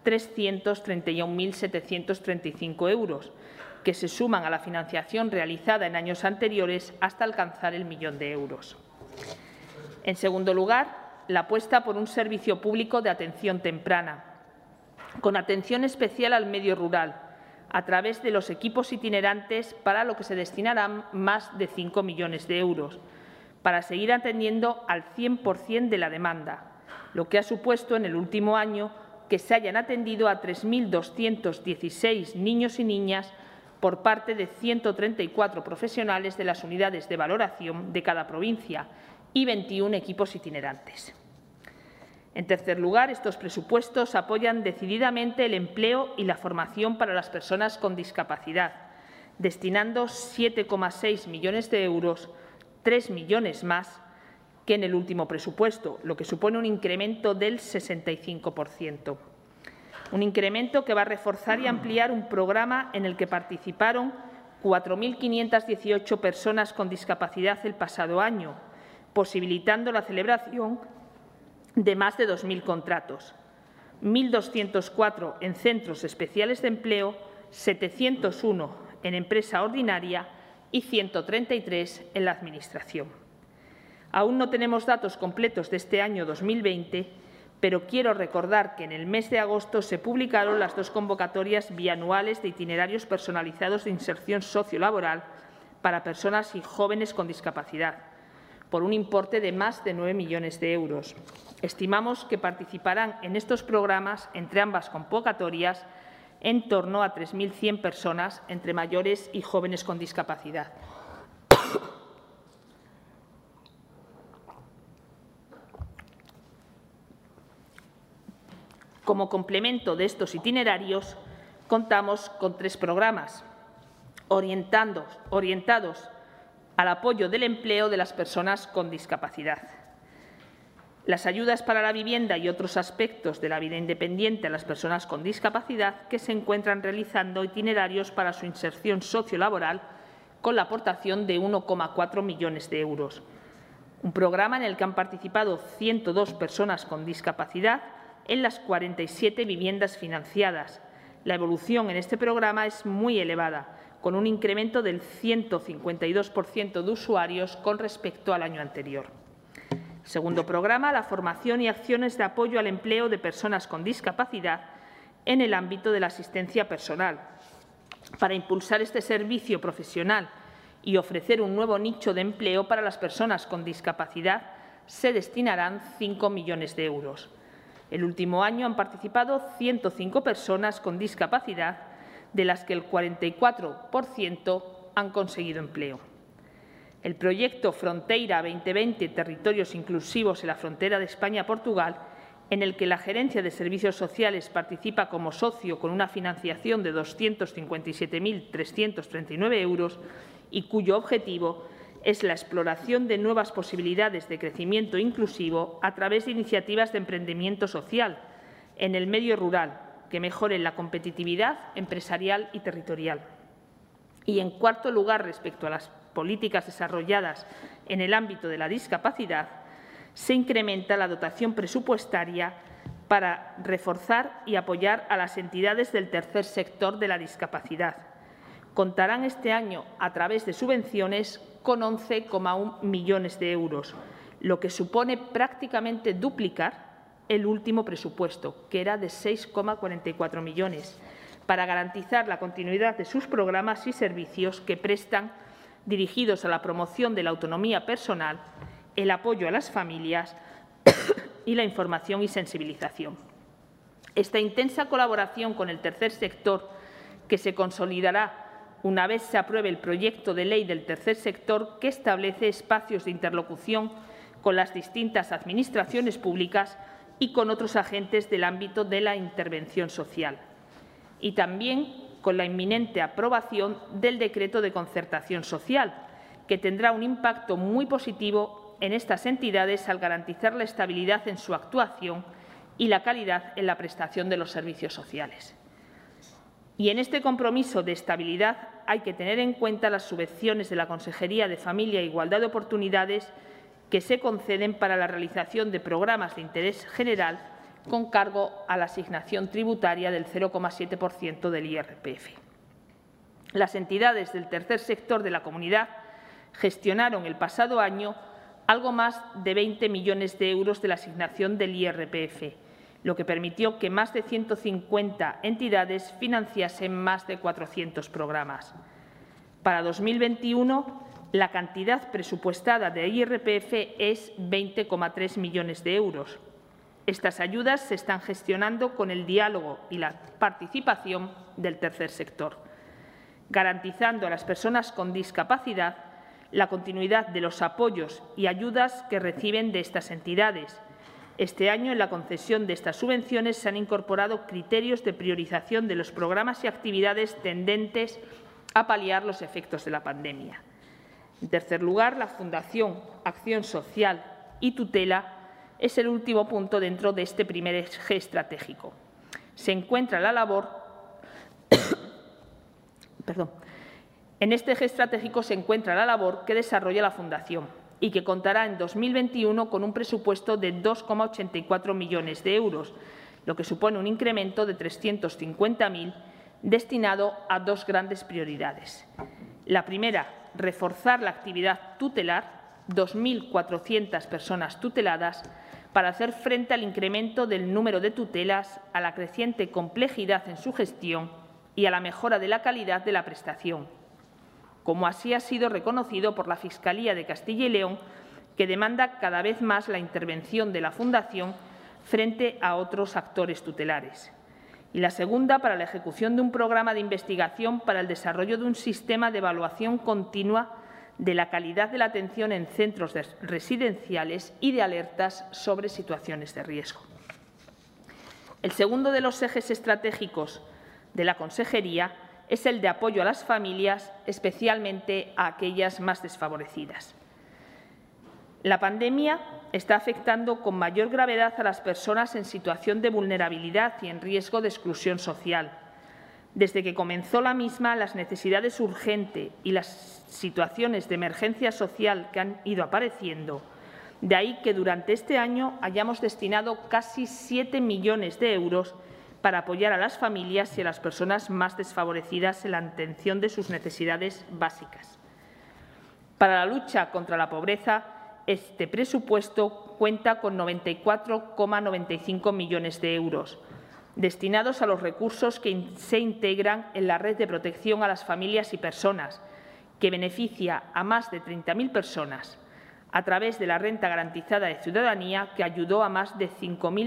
[SPEAKER 1] 331.735 euros, que se suman a la financiación realizada en años anteriores hasta alcanzar el 1 millón de euros. En segundo lugar, la apuesta por un servicio público de atención temprana, con atención especial al medio rural, a través de los equipos itinerantes, para lo que se destinarán más de 5 millones de euros, para seguir atendiendo al 100% de la demanda, lo que ha supuesto en el último año que se hayan atendido a 3.216 niños y niñas por parte de 134 profesionales de las unidades de valoración de cada provincia y 21 equipos itinerantes. En tercer lugar, estos presupuestos apoyan decididamente el empleo y la formación para las personas con discapacidad, destinando 7,6 millones de euros, 3 millones más que en el último presupuesto, lo que supone un incremento del 65%. Un incremento que va a reforzar y ampliar un programa en el que participaron 4.518 personas con discapacidad el pasado año, posibilitando la celebración de más de 2.000 contratos, 1.204 en centros especiales de empleo, 701 en empresa ordinaria y 133 en la Administración. Aún no tenemos datos completos de este año 2020, pero quiero recordar que en el mes de agosto se publicaron las 2 convocatorias bianuales de itinerarios personalizados de inserción sociolaboral para personas y jóvenes con discapacidad, por un importe de más de 9 millones de euros. Estimamos que participarán en estos programas, entre ambas convocatorias, en torno a 3.100 personas entre mayores y jóvenes con discapacidad. Como complemento de estos itinerarios, contamos con 3 programas orientados al apoyo del empleo de las personas con discapacidad. Las ayudas para la vivienda y otros aspectos de la vida independiente a las personas con discapacidad que se encuentran realizando itinerarios para su inserción sociolaboral con la aportación de 1,4 millones de euros. Un programa en el que han participado 102 personas con discapacidad en las 47 viviendas financiadas. La evolución en este programa es muy elevada, con un incremento del 152% de usuarios con respecto al año anterior. Segundo programa, la formación y acciones de apoyo al empleo de personas con discapacidad en el ámbito de la asistencia personal. Para impulsar este servicio profesional y ofrecer un nuevo nicho de empleo para las personas con discapacidad, se destinarán 5 millones de euros. El último año han participado 105 personas con discapacidad, de las que el 44% han conseguido empleo. El proyecto Fronteira 2020 Territorios Inclusivos en la frontera de España-Portugal, en el que la Gerencia de Servicios Sociales participa como socio con una financiación de 257.339 euros y cuyo objetivo es la exploración de nuevas posibilidades de crecimiento inclusivo a través de iniciativas de emprendimiento social en el medio rural que mejoren la competitividad empresarial y territorial. Y, en cuarto lugar, respecto a las políticas desarrolladas en el ámbito de la discapacidad, se incrementa la dotación presupuestaria para reforzar y apoyar a las entidades del tercer sector de la discapacidad. Contarán este año, a través de subvenciones, con 11,1 millones de euros, lo que supone prácticamente duplicar el último presupuesto, que era de 6,44 millones, para garantizar la continuidad de sus programas y servicios que prestan dirigidos a la promoción de la autonomía personal, el apoyo a las familias y la información y sensibilización. Esta intensa colaboración con el tercer sector, que se consolidará una vez se apruebe el proyecto de ley del tercer sector que establece espacios de interlocución con las distintas administraciones públicas y con otros agentes del ámbito de la intervención social, y también con la inminente aprobación del decreto de concertación social, que tendrá un impacto muy positivo en estas entidades al garantizar la estabilidad en su actuación y la calidad en la prestación de los servicios sociales. Y en este compromiso de estabilidad hay que tener en cuenta las subvenciones de la Consejería de Familia e Igualdad de Oportunidades que se conceden para la realización de programas de interés general con cargo a la asignación tributaria del 0,7% del IRPF. Las entidades del tercer sector de la comunidad gestionaron el pasado año algo más de 20 millones de euros de la asignación del IRPF, lo que permitió que más de 150 entidades financiasen más de 400 programas. Para 2021, la cantidad presupuestada de IRPF es 20,3 millones de euros. Estas ayudas se están gestionando con el diálogo y la participación del tercer sector, garantizando a las personas con discapacidad la continuidad de los apoyos y ayudas que reciben de estas entidades. Este año, en la concesión de estas subvenciones, se han incorporado criterios de priorización de los programas y actividades tendentes a paliar los efectos de la pandemia. En tercer lugar, la Fundación Acción Social y Tutela es el último punto dentro de este primer eje estratégico. En este eje estratégico se encuentra la labor que desarrolla la Fundación y que contará en 2021 con un presupuesto de 2,84 millones de euros, lo que supone un incremento de 350.000 destinado a dos grandes prioridades. La primera, reforzar la actividad tutelar, 2.400 personas tuteladas, para hacer frente al incremento del número de tutelas, a la creciente complejidad en su gestión y a la mejora de la calidad de la prestación, como así ha sido reconocido por la Fiscalía de Castilla y León, que demanda cada vez más la intervención de la Fundación frente a otros actores tutelares. Y la segunda, para la ejecución de un programa de investigación para el desarrollo de un sistema de evaluación continua de la calidad de la atención en centros residenciales y de alertas sobre situaciones de riesgo. El segundo de los ejes estratégicos de la Consejería es el de apoyo a las familias, especialmente a aquellas más desfavorecidas. La pandemia está afectando con mayor gravedad a las personas en situación de vulnerabilidad y en riesgo de exclusión social. Desde que comenzó la misma, las necesidades urgentes y las situaciones de emergencia social que han ido apareciendo, de ahí que durante este año hayamos destinado casi 7 millones de euros para apoyar a las familias y a las personas más desfavorecidas en la atención de sus necesidades básicas. Para la lucha contra la pobreza, este presupuesto cuenta con 94,95 millones de euros, destinados a los recursos que se integran en la red de protección a las familias y personas, que beneficia a más de 30.000 personas, a través de la Renta Garantizada de Ciudadanía, que ayudó a más de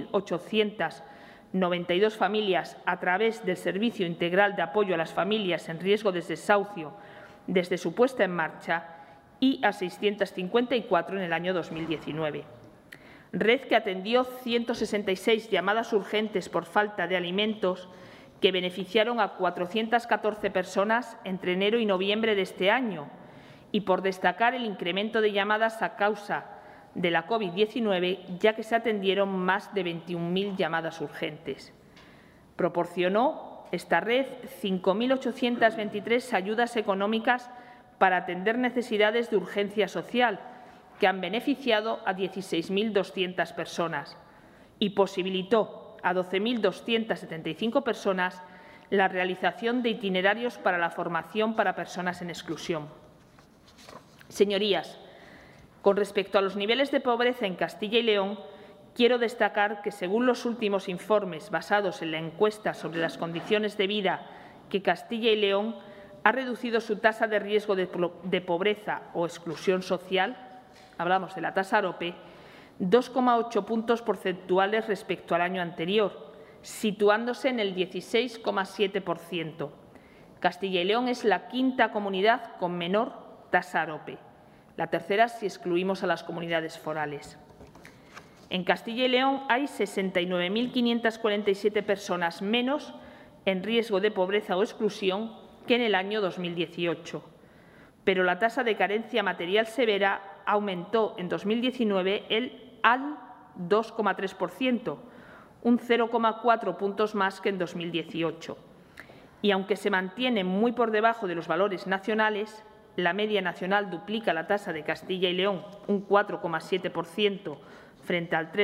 [SPEAKER 1] 5.892 familias a través del Servicio Integral de Apoyo a las Familias en Riesgo de Desahucio desde su puesta en marcha y a 654 en el año 2019. Red que atendió 166 llamadas urgentes por falta de alimentos que beneficiaron a 414 personas entre enero y noviembre de este año, y por destacar el incremento de llamadas a causa de la COVID-19, ya que se atendieron más de 21.000 llamadas urgentes. Proporcionó esta red 5.823 ayudas económicas para atender necesidades de urgencia social, que han beneficiado a 16.200 personas, y posibilitó a 12.275 personas la realización de itinerarios para la formación para personas en exclusión. Señorías, con respecto a los niveles de pobreza en Castilla y León, quiero destacar que, según los últimos informes basados en la encuesta sobre las condiciones de vida que Castilla y León ha reducido su tasa de riesgo de pobreza o exclusión social, hablamos de la tasa AROPE, 2,8 puntos porcentuales respecto al año anterior, situándose en el 16,7%. Castilla y León es la quinta comunidad con menor tasa AROPE, la tercera si excluimos a las comunidades forales. En Castilla y León hay 69.547 personas menos en riesgo de pobreza o exclusión que en el año 2018, pero la tasa de carencia material severa aumentó en 2019 al 2,3%, un 0,4 puntos más que en 2018. Y aunque se mantiene muy por debajo de los valores nacionales, la media nacional duplica la tasa de Castilla y León, un 4,7% frente al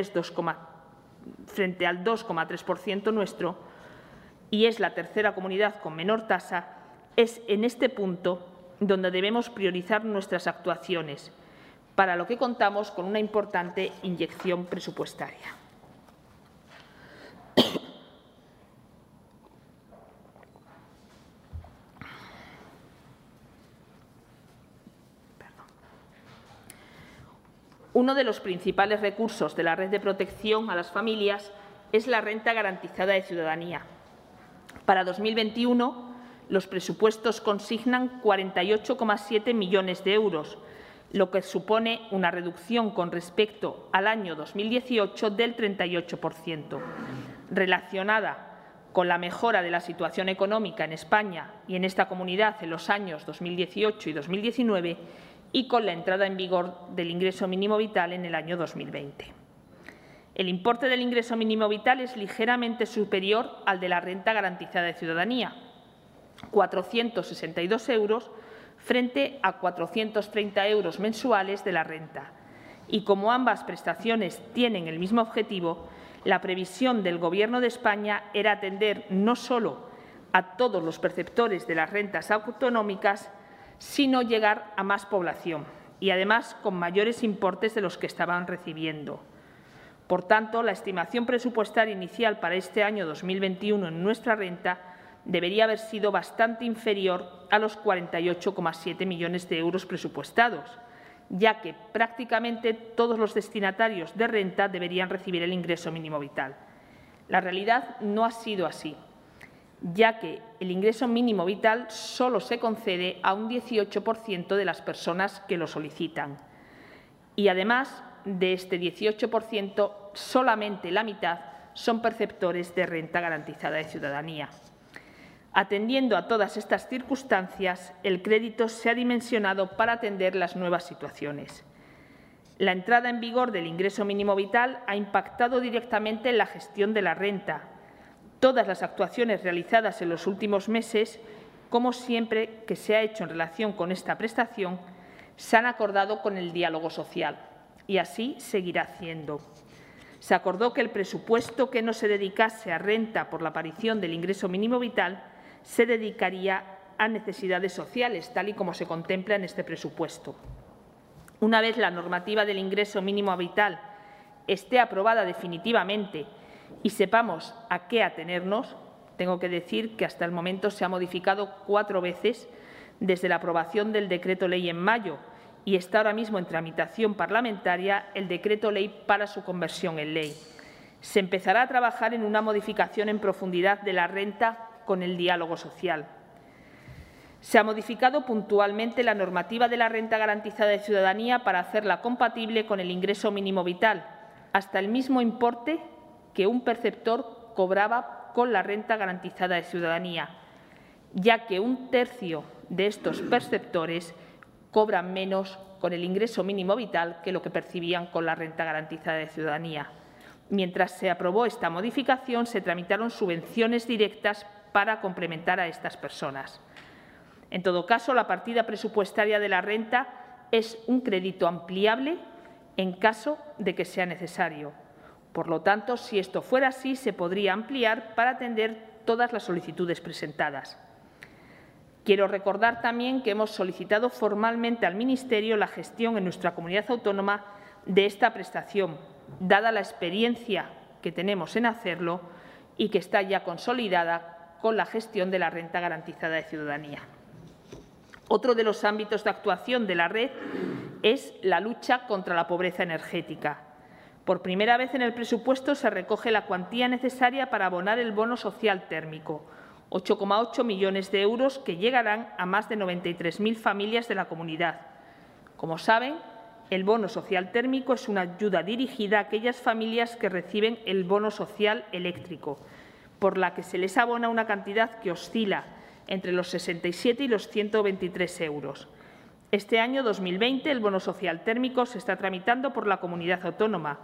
[SPEAKER 1] 2,3% nuestro, y es la tercera comunidad con menor tasa, es en este punto donde debemos priorizar nuestras actuaciones, para lo que contamos con una importante inyección presupuestaria. Uno de los principales recursos de la red de protección a las familias es la renta garantizada de ciudadanía. Para 2021, los presupuestos consignan 48,7 millones de euros, lo que supone una reducción con respecto al año 2018 del 38%, relacionada con la mejora de la situación económica en España y en esta comunidad en los años 2018 y 2019 y con la entrada en vigor del ingreso mínimo vital en el año 2020. El importe del ingreso mínimo vital es ligeramente superior al de la renta garantizada de ciudadanía, 462 euros frente a 430 euros mensuales de la renta. Y como ambas prestaciones tienen el mismo objetivo, la previsión del Gobierno de España era atender no solo a todos los perceptores de las rentas autonómicas, sino llegar a más población y, además, con mayores importes de los que estaban recibiendo. Por tanto, la estimación presupuestaria inicial para este año 2021 en nuestra renta debería haber sido bastante inferior a los 48,7 millones de euros presupuestados, ya que prácticamente todos los destinatarios de renta deberían recibir el ingreso mínimo vital. La realidad no ha sido así, ya que el ingreso mínimo vital solo se concede a un 18% de las personas que lo solicitan. Y, además de este 18%, solamente la mitad son perceptores de renta garantizada de ciudadanía. Atendiendo a todas estas circunstancias, el crédito se ha dimensionado para atender las nuevas situaciones. La entrada en vigor del ingreso mínimo vital ha impactado directamente en la gestión de la renta. Todas las actuaciones realizadas en los últimos meses, como siempre que se ha hecho en relación con esta prestación, se han acordado con el diálogo social, y así seguirá siendo. Se acordó que el presupuesto que no se dedicase a renta por la aparición del ingreso mínimo vital se dedicaría a necesidades sociales, tal y como se contempla en este presupuesto. Una vez la normativa del ingreso mínimo vital esté aprobada definitivamente y sepamos a qué atenernos, tengo que decir que hasta el momento se ha modificado 4 veces desde la aprobación del decreto ley en mayo y está ahora mismo en tramitación parlamentaria el decreto ley para su conversión en ley. Se empezará a trabajar en una modificación en profundidad de la renta con el diálogo social. Se ha modificado puntualmente la normativa de la renta garantizada de ciudadanía para hacerla compatible con el ingreso mínimo vital, hasta el mismo importe que un perceptor cobraba con la renta garantizada de ciudadanía, ya que un tercio de estos perceptores cobran menos con el ingreso mínimo vital que lo que percibían con la renta garantizada de ciudadanía. Mientras se aprobó esta modificación, se tramitaron subvenciones directas para complementar a estas personas. En todo caso, la partida presupuestaria de la renta es un crédito ampliable en caso de que sea necesario. Por lo tanto, si esto fuera así, se podría ampliar para atender todas las solicitudes presentadas. Quiero recordar también que hemos solicitado formalmente al Ministerio la gestión en nuestra comunidad autónoma de esta prestación, dada la experiencia que tenemos en hacerlo y que está ya consolidada con la gestión de la renta garantizada de ciudadanía. Otro de los ámbitos de actuación de la red es la lucha contra la pobreza energética. Por primera vez en el presupuesto se recoge la cuantía necesaria para abonar el bono social térmico, 8,8 millones de euros que llegarán a más de 93.000 familias de la comunidad. Como saben, el bono social térmico es una ayuda dirigida a aquellas familias que reciben el bono social eléctrico, por la que se les abona una cantidad que oscila entre los 67 y los 123 euros. Este año 2020 el bono social térmico se está tramitando por la comunidad autónoma,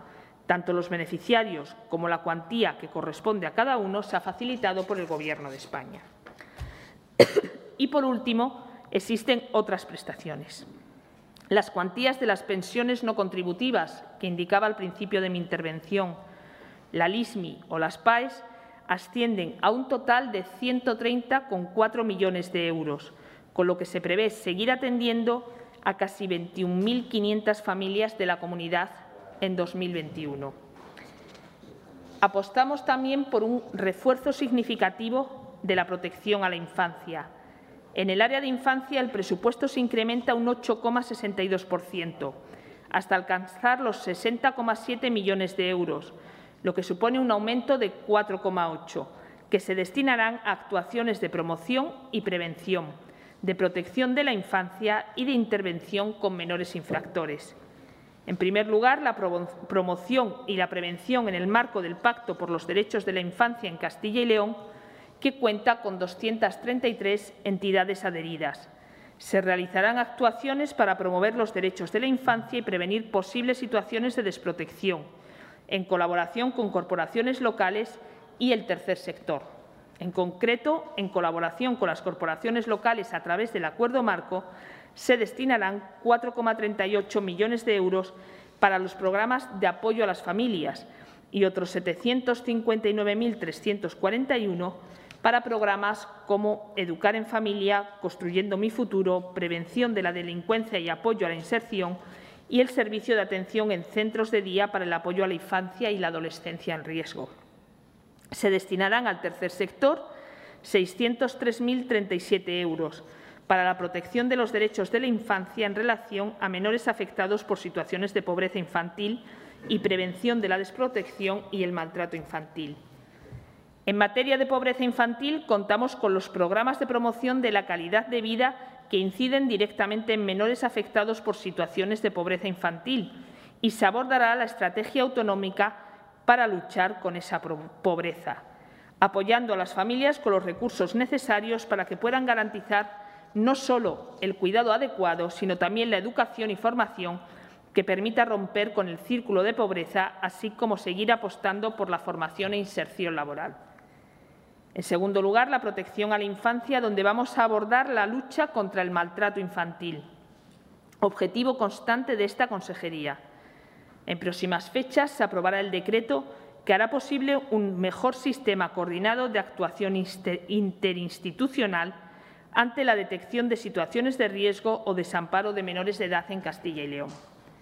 [SPEAKER 1] Tanto los beneficiarios como la cuantía que corresponde a cada uno se ha facilitado por el Gobierno de España. Y, por último, existen otras prestaciones. Las cuantías de las pensiones no contributivas, que indicaba al principio de mi intervención, la LISMI o las PAES, ascienden a un total de 130,4 millones de euros, con lo que se prevé seguir atendiendo a casi 21.500 familias de la comunidad en 2021. Apostamos también por un refuerzo significativo de la protección a la infancia. En el área de infancia, el presupuesto se incrementa un 8,62%, hasta alcanzar los 60,7 millones de euros, lo que supone un aumento de 4,8, que se destinarán a actuaciones de promoción y prevención, de protección de la infancia y de intervención con menores infractores. En primer lugar, la promoción y la prevención en el marco del Pacto por los Derechos de la Infancia en Castilla y León, que cuenta con 233 entidades adheridas. Se realizarán actuaciones para promover los derechos de la infancia y prevenir posibles situaciones de desprotección, en colaboración con corporaciones locales y el tercer sector. En concreto, en colaboración con las corporaciones locales a través del Acuerdo Marco, se destinarán 4,38 millones de euros para los programas de apoyo a las familias y otros 759.341 para programas como Educar en Familia, Construyendo mi futuro, Prevención de la delincuencia y apoyo a la inserción y el servicio de atención en centros de día para el apoyo a la infancia y la adolescencia en riesgo. Se destinarán al tercer sector 603.037 euros para la protección de los derechos de la infancia en relación a menores afectados por situaciones de pobreza infantil y prevención de la desprotección y el maltrato infantil. En materia de pobreza infantil, contamos con los programas de promoción de la calidad de vida que inciden directamente en menores afectados por situaciones de pobreza infantil y se abordará la estrategia autonómica para luchar con esa pobreza, apoyando a las familias con los recursos necesarios para que puedan garantizar no solo el cuidado adecuado, sino también la educación y formación que permita romper con el círculo de pobreza, así como seguir apostando por la formación e inserción laboral. En segundo lugar, la protección a la infancia, donde vamos a abordar la lucha contra el maltrato infantil, objetivo constante de esta consejería. En próximas fechas se aprobará el decreto que hará posible un mejor sistema coordinado de actuación interinstitucional ante la detección de situaciones de riesgo o desamparo de menores de edad en Castilla y León.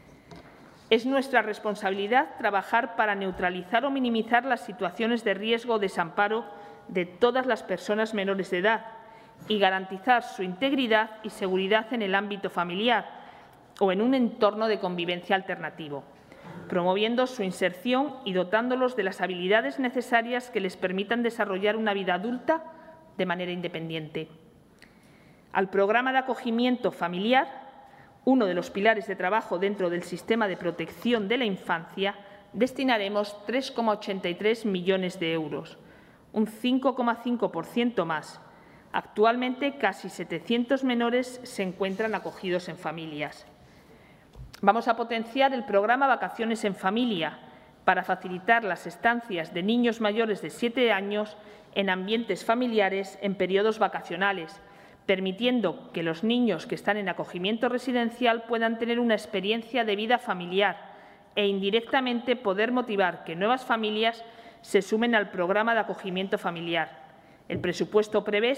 [SPEAKER 1] Es nuestra responsabilidad trabajar para neutralizar o minimizar las situaciones de riesgo o desamparo de todas las personas menores de edad y garantizar su integridad y seguridad en el ámbito familiar o en un entorno de convivencia alternativo, promoviendo su inserción y dotándolos de las habilidades necesarias que les permitan desarrollar una vida adulta de manera independiente. Al programa de acogimiento familiar, uno de los pilares de trabajo dentro del sistema de protección de la infancia, destinaremos 3,83 millones de euros, un 5,5% más. Actualmente, casi 700 menores se encuentran acogidos en familias. Vamos a potenciar el programa Vacaciones en Familia para facilitar las estancias de niños mayores de 7 años en ambientes familiares en periodos vacacionales, permitiendo que los niños que están en acogimiento residencial puedan tener una experiencia de vida familiar e indirectamente poder motivar que nuevas familias se sumen al programa de acogimiento familiar. El presupuesto prevé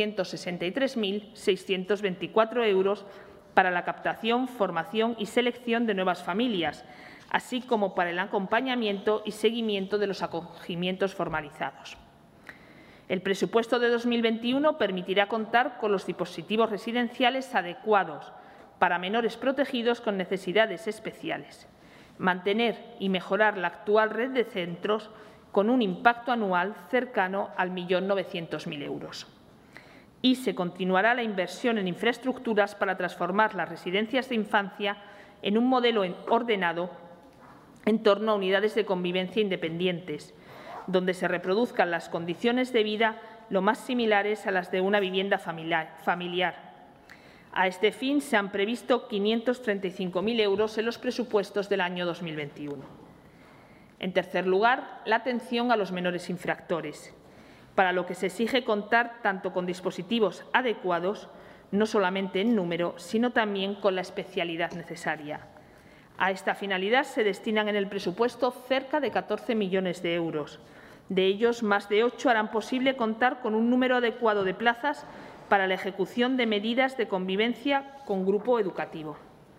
[SPEAKER 1] 663.624 euros para la captación, formación y selección de nuevas familias, así como para el acompañamiento y seguimiento de los acogimientos formalizados. El presupuesto de 2021 permitirá contar con los dispositivos residenciales adecuados para menores protegidos con necesidades especiales, mantener y mejorar la actual red de centros con un impacto anual cercano al 1.900.000 euros. Y se continuará la inversión en infraestructuras para transformar las residencias de infancia en un modelo ordenado en torno a unidades de convivencia independientes, donde se reproduzcan las condiciones de vida lo más similares a las de una vivienda familiar. A este fin se han previsto 535.000 euros en los presupuestos del año 2021. En tercer lugar, la atención a los menores infractores, para lo que se exige contar tanto con dispositivos adecuados, no solamente en número, sino también con la especialidad necesaria. A esta finalidad se destinan en el presupuesto cerca de 14 millones de euros. De ellos, más de 8 harán posible contar con un número adecuado de plazas para la ejecución de medidas de convivencia con grupo educativo.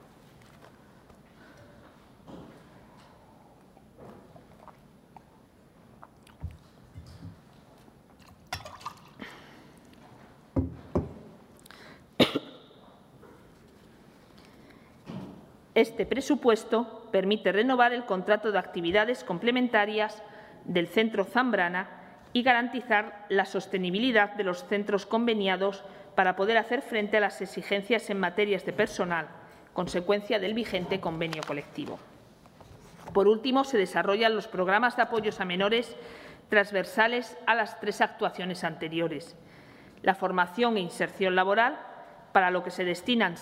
[SPEAKER 1] Este presupuesto permite renovar el contrato de actividades complementarias del Centro Zambrana y garantizar la sostenibilidad de los centros conveniados para poder hacer frente a las exigencias en materias de personal, consecuencia del vigente convenio colectivo. Por último, se desarrollan los programas de apoyos a menores transversales a las 3 actuaciones anteriores. La formación e inserción laboral, para lo que se destinan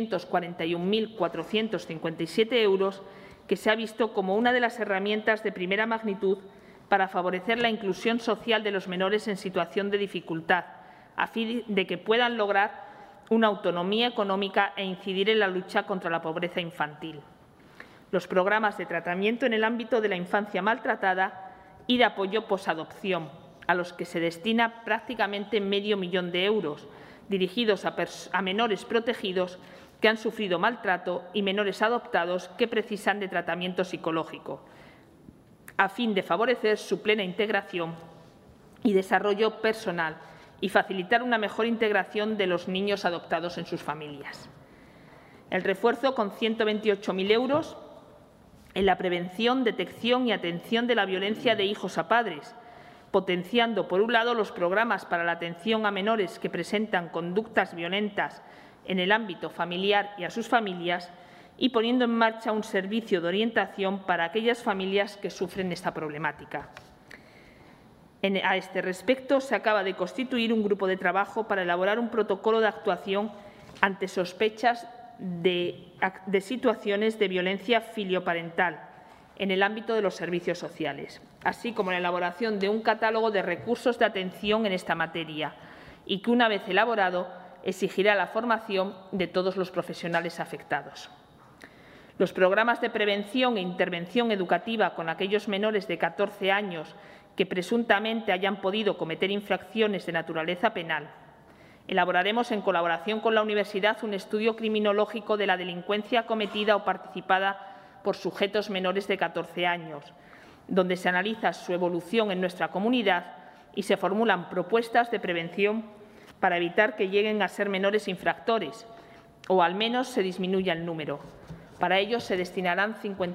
[SPEAKER 1] 741.457 euros, que se ha visto como una de las herramientas de primera magnitud para favorecer la inclusión social de los menores en situación de dificultad, a fin de que puedan lograr una autonomía económica e incidir en la lucha contra la pobreza infantil. Los programas de tratamiento en el ámbito de la infancia maltratada y de apoyo posadopción, a los que se destina prácticamente medio millón de euros, dirigidos a menores protegidos que han sufrido maltrato y menores adoptados que precisan de tratamiento psicológico, a fin de favorecer su plena integración y desarrollo personal y facilitar una mejor integración de los niños adoptados en sus familias. El refuerzo con 128.000 euros en la prevención, detección y atención de la violencia de hijos a padres, potenciando, por un lado, los programas para la atención a menores que presentan conductas violentas en el ámbito familiar y a sus familias, y poniendo en marcha un servicio de orientación para aquellas familias que sufren esta problemática. A este respecto, se acaba de constituir un grupo de trabajo para elaborar un protocolo de actuación ante sospechas de situaciones de violencia filioparental en el ámbito de los servicios sociales, así como la elaboración de un catálogo de recursos de atención en esta materia y que, una vez elaborado, exigirá la formación de todos los profesionales afectados. Los programas de prevención e intervención educativa con aquellos menores de 14 años que presuntamente hayan podido cometer infracciones de naturaleza penal. Elaboraremos, en colaboración con la Universidad, un estudio criminológico de la delincuencia cometida o participada por sujetos menores de 14 años, donde se analiza su evolución en nuestra comunidad y se formulan propuestas de prevención para evitar que lleguen a ser menores infractores o al menos se disminuya el número. Para ello se destinarán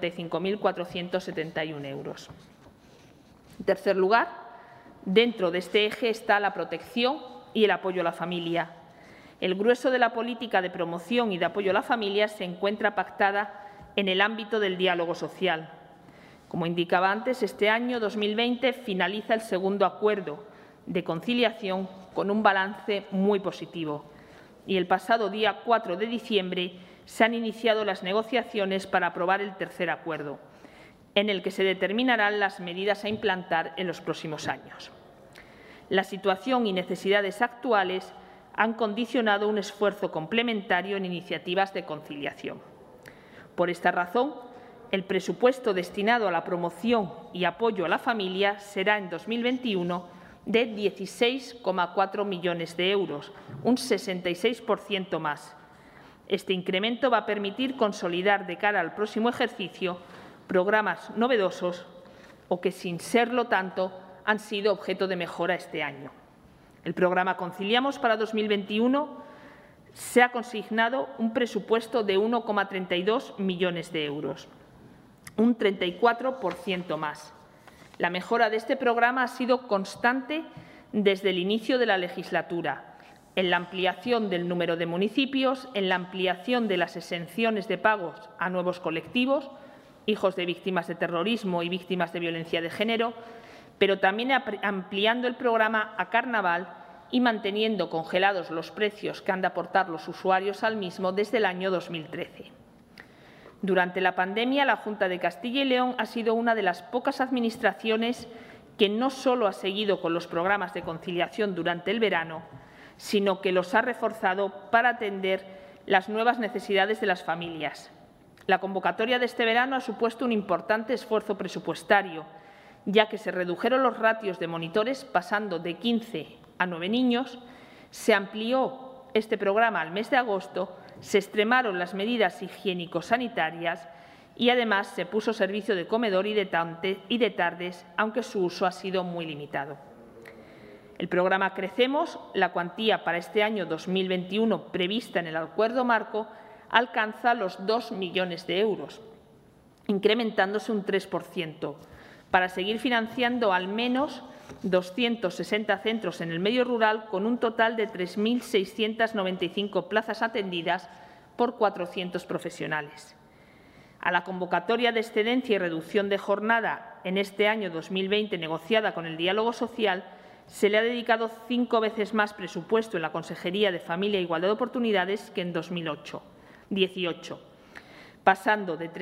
[SPEAKER 1] 55.471 euros. En tercer lugar, dentro de este eje está la protección y el apoyo a la familia. El grueso de la política de promoción y de apoyo a la familia se encuentra pactada en el ámbito del diálogo social. Como indicaba antes, este año 2020 finaliza el segundo acuerdo de conciliación con un balance muy positivo y el pasado día 4 de diciembre se han iniciado las negociaciones para aprobar el tercer acuerdo, en el que se determinarán las medidas a implantar en los próximos años. La situación y necesidades actuales han condicionado un esfuerzo complementario en iniciativas de conciliación. Por esta razón, el presupuesto destinado a la promoción y apoyo a la familia será en 2021 de 16,4 millones de euros, un 66% más. Este incremento va a permitir consolidar de cara al próximo ejercicio programas novedosos o que, sin serlo tanto, han sido objeto de mejora este año. El programa Conciliamos para 2021 se ha consignado un presupuesto de 1,32 millones de euros, un 34% más. La mejora de este programa ha sido constante desde el inicio de la legislatura, en la ampliación del número de municipios, en la ampliación de las exenciones de pagos a nuevos colectivos, hijos de víctimas de terrorismo y víctimas de violencia de género, pero también ampliando el programa a Carnaval y manteniendo congelados los precios que han de aportar los usuarios al mismo desde el año 2013. Durante la pandemia, la Junta de Castilla y León ha sido una de las pocas administraciones que no solo ha seguido con los programas de conciliación durante el verano, sino que los ha reforzado para atender las nuevas necesidades de las familias. La convocatoria de este verano ha supuesto un importante esfuerzo presupuestario, ya que se redujeron los ratios de monitores pasando de 15 a 9 niños, se amplió este programa al mes de agosto, se extremaron las medidas higiénico-sanitarias y además se puso servicio de comedor y de tardes, aunque su uso ha sido muy limitado. El programa Crecemos, la cuantía para este año 2021 prevista en el acuerdo marco, alcanza los 2 millones de euros, incrementándose un 3%, para seguir financiando al menos 260 centros en el medio rural con un total de 3.695 plazas atendidas por 400 profesionales. A la convocatoria de excedencia y reducción de jornada en este año 2020 negociada con el diálogo social se le ha dedicado 5 veces más presupuesto en la Consejería de Familia e Igualdad de Oportunidades que en 2018, pasando de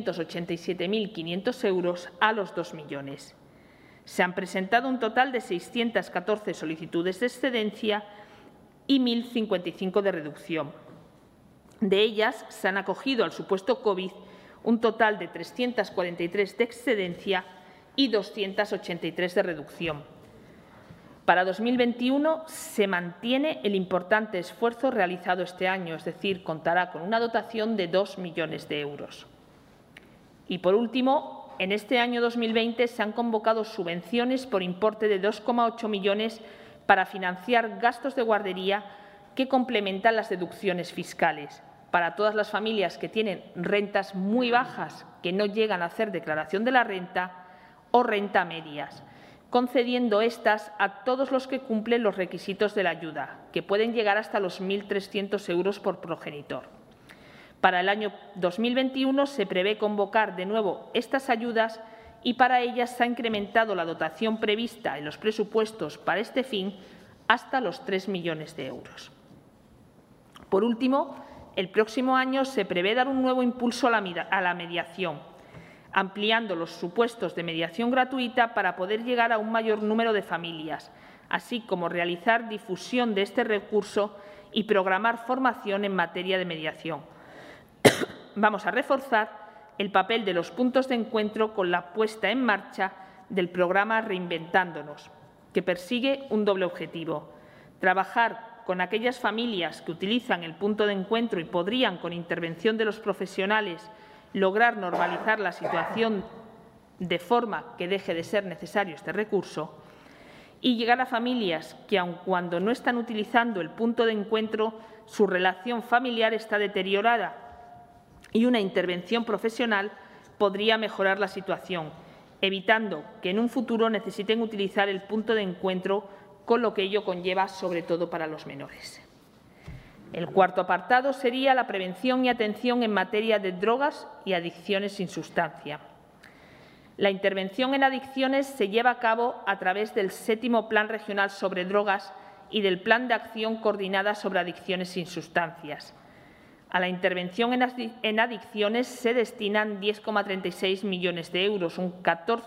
[SPEAKER 1] 387.500 euros a los 2 millones. Se han presentado un total de 614 solicitudes de excedencia y 1.055 de reducción. De ellas, se han acogido al supuesto COVID un total de 343 de excedencia y 283 de reducción. Para 2021 se mantiene el importante esfuerzo realizado este año, es decir, contará con una dotación de 2 millones de euros. Y, por último, en este año 2020 se han convocado subvenciones por importe de 2,8 millones para financiar gastos de guardería que complementan las deducciones fiscales para todas las familias que tienen rentas muy bajas, que no llegan a hacer declaración de la renta, o renta medias, concediendo estas a todos los que cumplen los requisitos de la ayuda, que pueden llegar hasta los 1.300 euros por progenitor. Para el año 2021 se prevé convocar de nuevo estas ayudas y para ellas se ha incrementado la dotación prevista en los presupuestos para este fin hasta los 3 millones de euros. Por último, el próximo año se prevé dar un nuevo impulso a la mediación, ampliando los supuestos de mediación gratuita para poder llegar a un mayor número de familias, así como realizar difusión de este recurso y programar formación en materia de mediación. Vamos a reforzar el papel de los puntos de encuentro con la puesta en marcha del programa Reinventándonos, que persigue un doble objetivo: trabajar con aquellas familias que utilizan el punto de encuentro y podrían, con intervención de los profesionales, lograr normalizar la situación de forma que deje de ser necesario este recurso, y llegar a familias que, aun cuando no están utilizando el punto de encuentro, su relación familiar está deteriorada y una intervención profesional podría mejorar la situación, evitando que en un futuro necesiten utilizar el punto de encuentro, con lo que ello conlleva, sobre todo para los menores. El cuarto apartado sería la prevención y atención en materia de drogas y adicciones sin sustancia. La intervención en adicciones se lleva a cabo a través del 7º Plan Regional sobre Drogas y del Plan de Acción Coordinada sobre Adicciones sin Sustancias. A la intervención en adicciones se destinan 10,36 millones de euros, un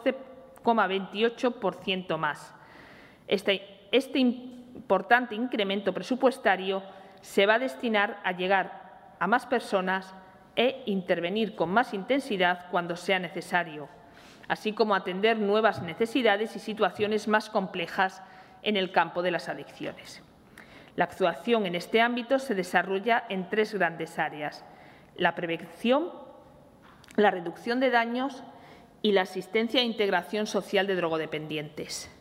[SPEAKER 1] 14,28% más. Este importante incremento presupuestario se va a destinar a llegar a más personas e intervenir con más intensidad cuando sea necesario, así como atender nuevas necesidades y situaciones más complejas en el campo de las adicciones. La actuación en este ámbito se desarrolla en 3 grandes áreas: la prevención, la reducción de daños y la asistencia e integración social de drogodependientes.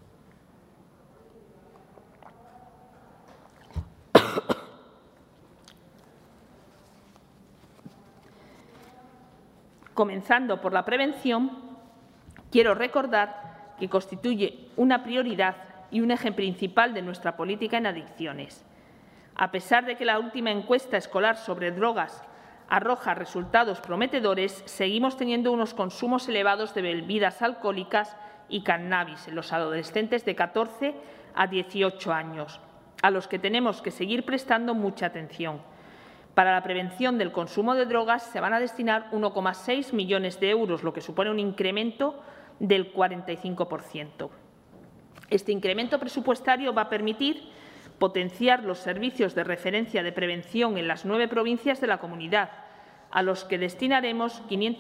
[SPEAKER 1] Comenzando por la prevención, quiero recordar que constituye una prioridad y un eje principal de nuestra política en adicciones. A pesar de que la última encuesta escolar sobre drogas arroja resultados prometedores, seguimos teniendo unos consumos elevados de bebidas alcohólicas y cannabis en los adolescentes de 14 a 18 años, a los que tenemos que seguir prestando mucha atención. Para la prevención del consumo de drogas se van a destinar 1,6 millones de euros, lo que supone un incremento del 45%. Este incremento presupuestario va a permitir potenciar los servicios de referencia de prevención en las 9 provincias de la comunidad, a los que destinaremos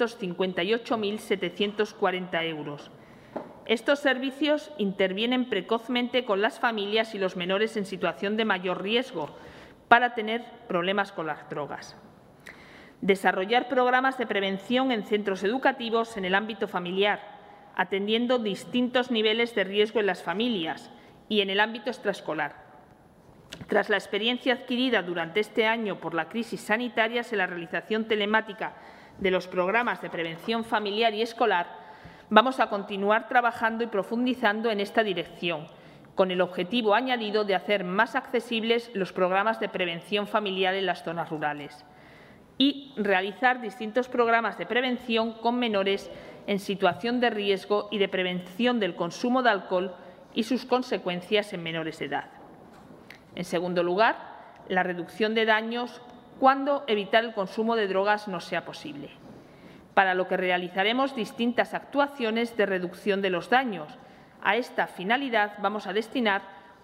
[SPEAKER 1] 558.740 euros. Estos servicios intervienen precozmente con las familias y los menores en situación de mayor riesgo para tener problemas con las drogas. Desarrollar programas de prevención en centros educativos en el ámbito familiar, atendiendo distintos niveles de riesgo en las familias y en el ámbito extraescolar. Tras la experiencia adquirida durante este año por la crisis sanitaria en la realización telemática de los programas de prevención familiar y escolar, vamos a continuar trabajando y profundizando en esta dirección, con el objetivo añadido de hacer más accesibles los programas de prevención familiar en las zonas rurales y realizar distintos programas de prevención con menores en situación de riesgo y de prevención del consumo de alcohol y sus consecuencias en menores de edad. En segundo lugar, la reducción de daños cuando evitar el consumo de drogas no sea posible, para lo que realizaremos distintas actuaciones de reducción de los daños. A esta finalidad vamos a destinar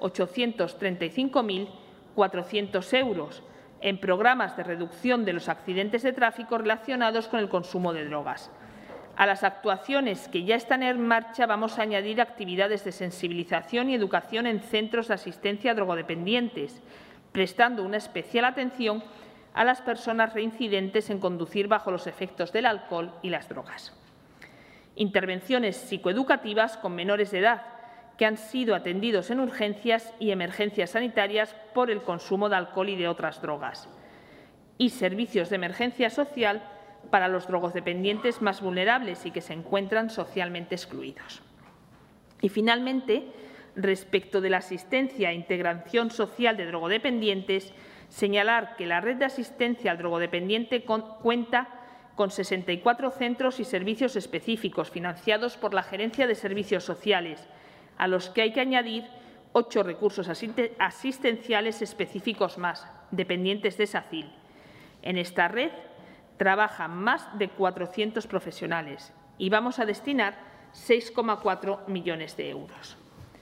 [SPEAKER 1] 835.400 euros en programas de reducción de los accidentes de tráfico relacionados con el consumo de drogas. A las actuaciones que ya están en marcha vamos a añadir actividades de sensibilización y educación en centros de asistencia a drogodependientes, prestando una especial atención a las personas reincidentes en conducir bajo los efectos del alcohol y las drogas. Intervenciones psicoeducativas con menores de edad que han sido atendidos en urgencias y emergencias sanitarias por el consumo de alcohol y de otras drogas. Y servicios de emergencia social para los drogodependientes más vulnerables y que se encuentran socialmente excluidos. Y, finalmente, respecto de la asistencia e integración social de drogodependientes, señalar que la red de asistencia al drogodependiente cuenta con 64 centros y servicios específicos financiados por la Gerencia de Servicios Sociales, a los que hay que añadir 8 recursos asistenciales específicos más, dependientes de SACIL. En esta red trabajan más de 400 profesionales y vamos a destinar 6,4 millones de euros.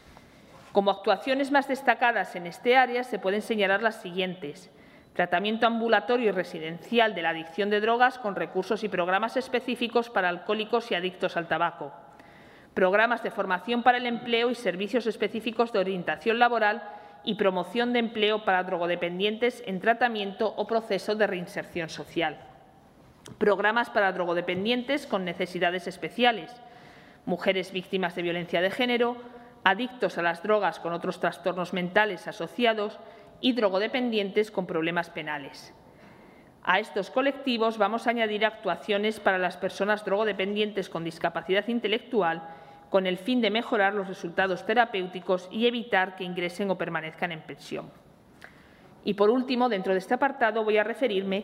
[SPEAKER 1] Como actuaciones más destacadas en este área se pueden señalar las siguientes: tratamiento ambulatorio y residencial de la adicción de drogas con recursos y programas específicos para alcohólicos y adictos al tabaco, programas de formación para el empleo y servicios específicos de orientación laboral y promoción de empleo para drogodependientes en tratamiento o proceso de reinserción social, programas para drogodependientes con necesidades especiales, mujeres víctimas de violencia de género, adictos a las drogas con otros trastornos mentales asociados y drogodependientes con problemas penales. A estos colectivos vamos a añadir actuaciones para las personas drogodependientes con discapacidad intelectual con el fin de mejorar los resultados terapéuticos y evitar que ingresen o permanezcan en prisión. Y, por último, dentro de este apartado voy a referirme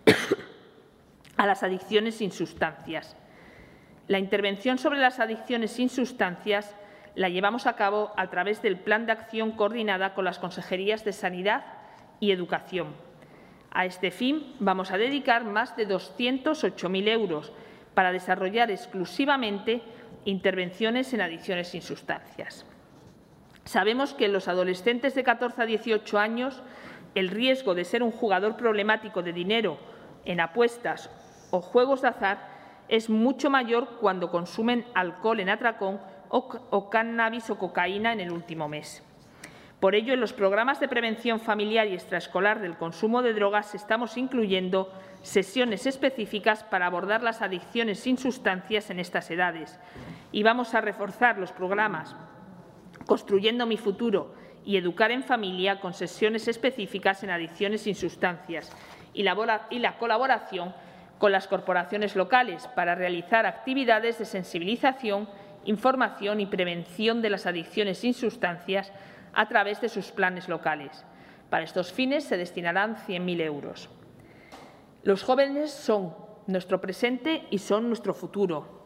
[SPEAKER 1] a las adicciones sin sustancias. La intervención sobre las adicciones sin sustancias la llevamos a cabo a través del Plan de Acción coordinada con las Consejerías de Sanidad y Educación. A este fin vamos a dedicar más de 208.000 euros para desarrollar exclusivamente intervenciones en adicciones sin sustancias. Sabemos que en los adolescentes de 14 a 18 años el riesgo de ser un jugador problemático de dinero en apuestas o juegos de azar es mucho mayor cuando consumen alcohol en atracón o cannabis o cocaína en el último mes. Por ello, en los programas de prevención familiar y extraescolar del consumo de drogas estamos incluyendo sesiones específicas para abordar las adicciones sin sustancias en estas edades y vamos a reforzar los programas Construyendo mi futuro y Educar en familia con sesiones específicas en adicciones sin sustancias y la colaboración con las corporaciones locales para realizar actividades de sensibilización, información y prevención de las adicciones sin sustancias a través de sus planes locales. Para estos fines se destinarán 100.000 euros. Los jóvenes son nuestro presente y son nuestro futuro.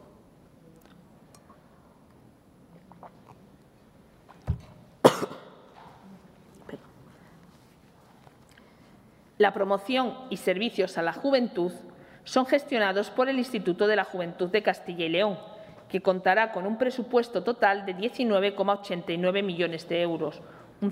[SPEAKER 1] La promoción y servicios a la juventud son gestionados por el Instituto de la Juventud de Castilla y León, que contará con un presupuesto total de 19,89 millones de euros, un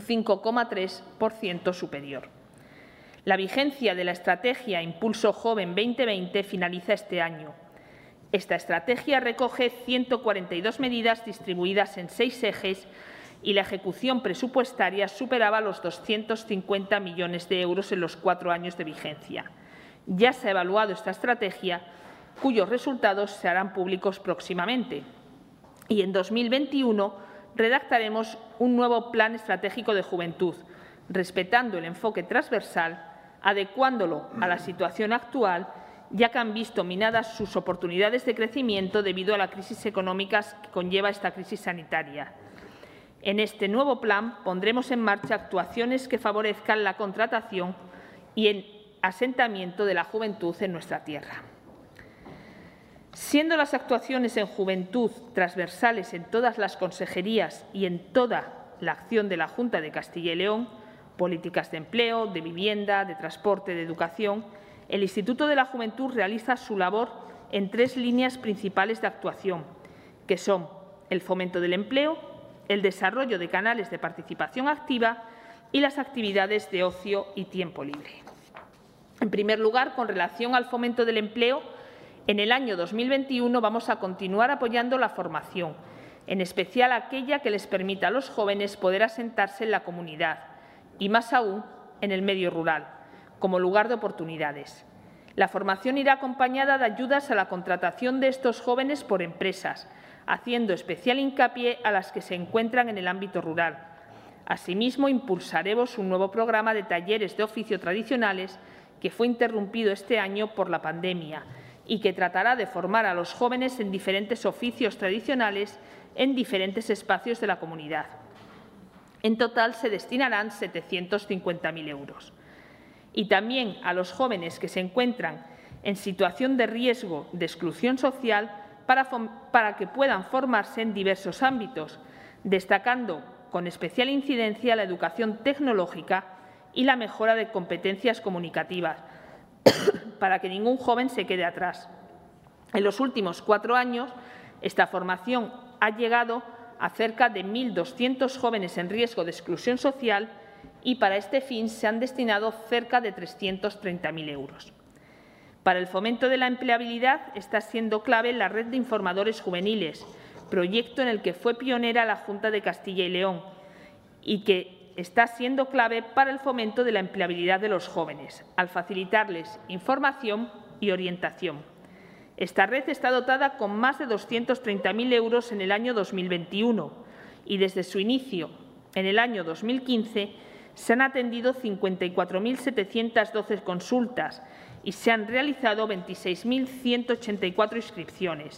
[SPEAKER 1] 5,3% superior. La vigencia de la Estrategia Impulso Joven 2020 finaliza este año. Esta estrategia recoge 142 medidas distribuidas en 6 ejes y la ejecución presupuestaria superaba los 250 millones de euros en los 4 años de vigencia. Ya se ha evaluado esta estrategia, cuyos resultados se harán públicos próximamente. Y en 2021 redactaremos un nuevo Plan Estratégico de Juventud, respetando el enfoque transversal, adecuándolo a la situación actual, ya que han visto minadas sus oportunidades de crecimiento debido a la crisis económica que conlleva esta crisis sanitaria. En este nuevo plan pondremos en marcha actuaciones que favorezcan la contratación y el asentamiento de la juventud en nuestra tierra. Siendo las actuaciones en juventud transversales en todas las consejerías y en toda la acción de la Junta de Castilla y León, políticas de empleo, de vivienda, de transporte, de educación, el Instituto de la Juventud realiza su labor en 3 líneas principales de actuación, que son el fomento del empleo, el desarrollo de canales de participación activa y las actividades de ocio y tiempo libre. En primer lugar, con relación al fomento del empleo, en el año 2021 vamos a continuar apoyando la formación, en especial aquella que les permita a los jóvenes poder asentarse en la comunidad y, más aún, en el medio rural, como lugar de oportunidades. La formación irá acompañada de ayudas a la contratación de estos jóvenes por empresas, haciendo especial hincapié a las que se encuentran en el ámbito rural. Asimismo, impulsaremos un nuevo programa de talleres de oficio tradicionales que fue interrumpido este año por la pandemia y que tratará de formar a los jóvenes en diferentes oficios tradicionales en diferentes espacios de la comunidad. En total se destinarán 750.000 euros. Y también a los jóvenes que se encuentran en situación de riesgo de exclusión social para que puedan formarse en diversos ámbitos, destacando con especial incidencia la educación tecnológica y la mejora de competencias comunicativas, para que ningún joven se quede atrás. En los últimos 4 años, esta formación ha llegado a cerca de 1.200 jóvenes en riesgo de exclusión social y para este fin se han destinado cerca de 330.000 euros. Para el fomento de la empleabilidad está siendo clave la Red de Informadores Juveniles, proyecto en el que fue pionera la Junta de Castilla y León y que está siendo clave para el fomento de la empleabilidad de los jóvenes, al facilitarles información y orientación. Esta red está dotada con más de 230.000 euros en el año 2021 y desde su inicio, en el año 2015, se han atendido 54.712 consultas y se han realizado 26.184 inscripciones,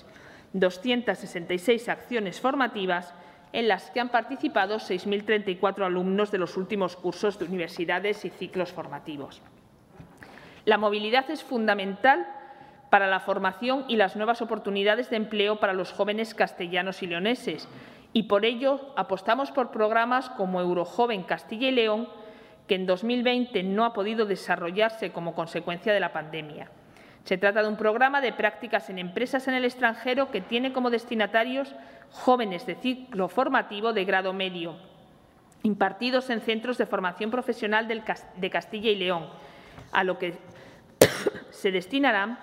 [SPEAKER 1] 266 acciones formativas en las que han participado 6.034 alumnos de los últimos cursos de universidades y ciclos formativos. La movilidad es fundamental para la formación y las nuevas oportunidades de empleo para los jóvenes castellanos y leoneses y por ello apostamos por programas como Eurojoven Castilla y León, que en 2020 no ha podido desarrollarse como consecuencia de la pandemia. Se trata de un programa de prácticas en empresas en el extranjero que tiene como destinatarios jóvenes de ciclo formativo de grado medio, impartidos en centros de formación profesional de Castilla y León, a lo que se destinarán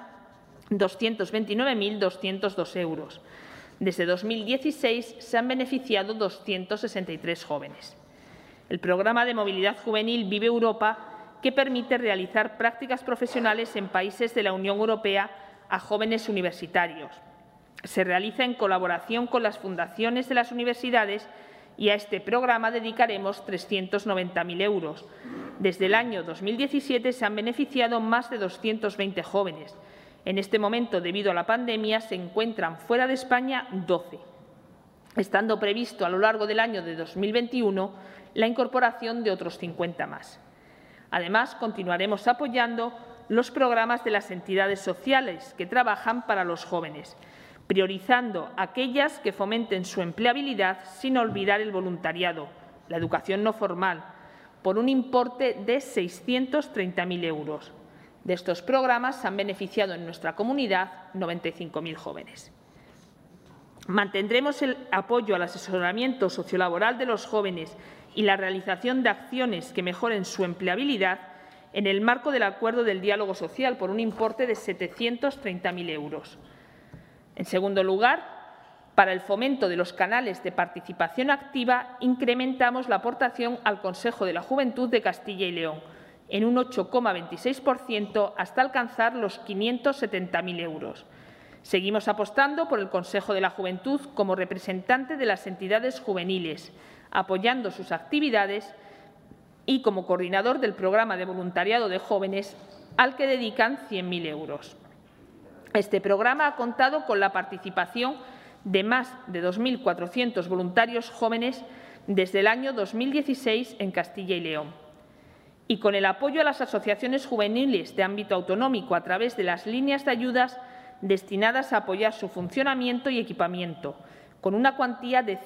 [SPEAKER 1] 229.202 euros. Desde 2016 se han beneficiado 263 jóvenes. El programa de movilidad juvenil Vive Europa, que permite realizar prácticas profesionales en países de la Unión Europea a jóvenes universitarios. Se realiza en colaboración con las fundaciones de las universidades y a este programa dedicaremos 390.000 euros. Desde el año 2017 se han beneficiado más de 220 jóvenes. En este momento, debido a la pandemia, se encuentran fuera de España 12, estando previsto a lo largo del año de 2021 la incorporación de otros 50 más. Además, continuaremos apoyando los programas de las entidades sociales que trabajan para los jóvenes, priorizando aquellas que fomenten su empleabilidad sin olvidar el voluntariado, la educación no formal, por un importe de 630.000 euros. De estos programas se han beneficiado en nuestra comunidad 95.000 jóvenes. Mantendremos el apoyo al asesoramiento sociolaboral de los jóvenes y la realización de acciones que mejoren su empleabilidad en el marco del acuerdo del diálogo social por un importe de 730.000 euros. En segundo lugar, para el fomento de los canales de participación activa, incrementamos la aportación al Consejo de la Juventud de Castilla y León en un 8,26% hasta alcanzar los 570.000 euros. Seguimos apostando por el Consejo de la Juventud como representante de las entidades juveniles, apoyando sus actividades y como coordinador del programa de voluntariado de jóvenes, al que dedican 100.000 euros. Este programa ha contado con la participación de más de 2.400 voluntarios jóvenes desde el año 2016 en Castilla y León. Y con el apoyo a las asociaciones juveniles de ámbito autonómico a través de las líneas de ayudas destinadas a apoyar su funcionamiento y equipamiento, con una cuantía de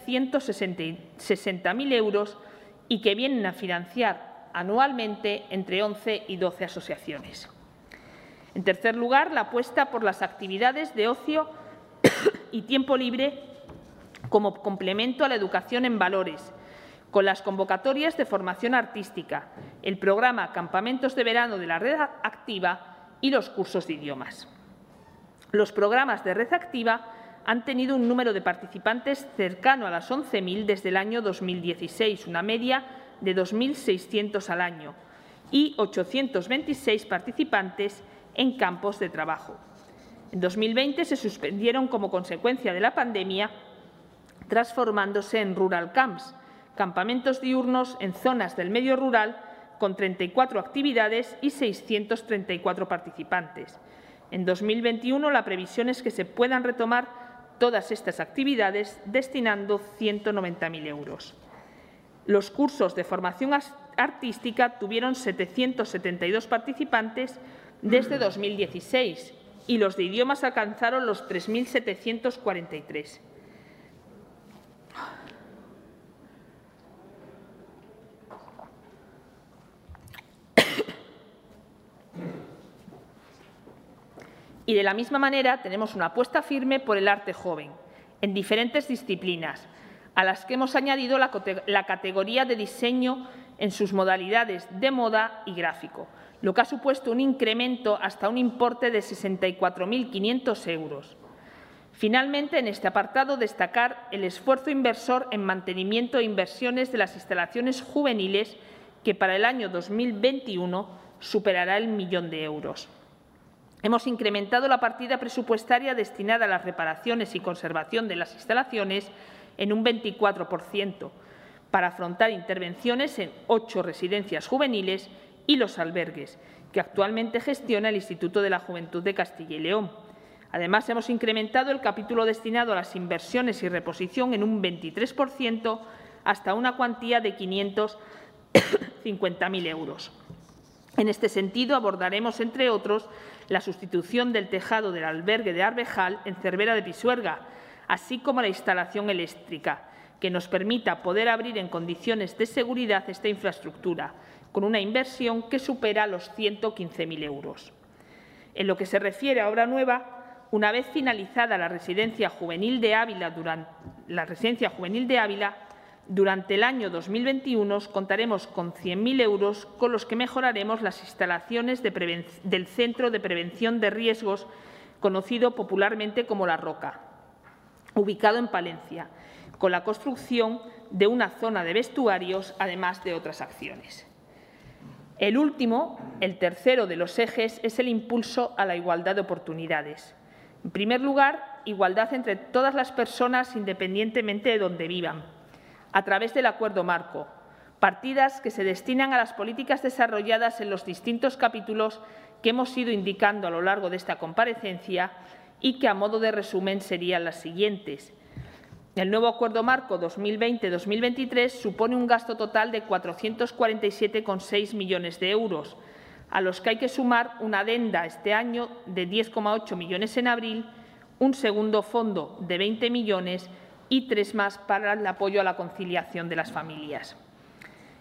[SPEAKER 1] 160.000 euros y que vienen a financiar anualmente entre 11 y 12 asociaciones. En tercer lugar, la apuesta por las actividades de ocio y tiempo libre como complemento a la educación en valores, con las convocatorias de formación artística, el programa Campamentos de Verano de la Red Activa y los cursos de idiomas. Los programas de Red Activa han tenido un número de participantes cercano a las 11.000 desde el año 2016, una media de 2.600 al año, y 826 participantes en campos de trabajo. En 2020 se suspendieron como consecuencia de la pandemia, transformándose en Rural Camps, campamentos diurnos en zonas del medio rural con 34 actividades y 634 participantes. En 2021 la previsión es que se puedan retomar todas estas actividades destinando 190.000 euros. Los cursos de formación artística tuvieron 772 participantes desde 2016 y los de idiomas alcanzaron los 3.743. Y de la misma manera tenemos una apuesta firme por el arte joven, en diferentes disciplinas, a las que hemos añadido la categoría de diseño en sus modalidades de moda y gráfico, lo que ha supuesto un incremento hasta un importe de 64.500 euros. Finalmente, en este apartado, destacar el esfuerzo inversor en mantenimiento e inversiones de las instalaciones juveniles, que para el año 2021 superará el 1 millón de euros. Hemos incrementado la partida presupuestaria destinada a las reparaciones y conservación de las instalaciones en un 24%, para afrontar intervenciones en 8 residencias juveniles y los albergues, que actualmente gestiona el Instituto de la Juventud de Castilla y León. Además, hemos incrementado el capítulo destinado a las inversiones y reposición en un 23%, hasta una cuantía de 550.000 euros. En este sentido, abordaremos, entre otros, la sustitución del tejado del albergue de Arbejal en Cervera de Pisuerga, así como la instalación eléctrica, que nos permita poder abrir en condiciones de seguridad esta infraestructura, con una inversión que supera los 115.000 euros. En lo que se refiere a obra nueva, una vez finalizada la residencia juvenil de Ávila, durante el año 2021 contaremos con 100.000 euros con los que mejoraremos las instalaciones del Centro de Prevención de Riesgos, conocido popularmente como La Roca, ubicado en Palencia, con la construcción de una zona de vestuarios, además de otras acciones. El último, el tercero de los ejes, es el impulso a la igualdad de oportunidades. En primer lugar, igualdad entre todas las personas, independientemente de donde vivan, a través del Acuerdo Marco, partidas que se destinan a las políticas desarrolladas en los distintos capítulos que hemos ido indicando a lo largo de esta comparecencia y que, a modo de resumen, serían las siguientes. El nuevo Acuerdo Marco 2020-2023 supone un gasto total de 447,6 millones de euros, a los que hay que sumar una adenda este año de 10,8 millones en abril, un segundo fondo de 20 millones y 3 más para el apoyo a la conciliación de las familias.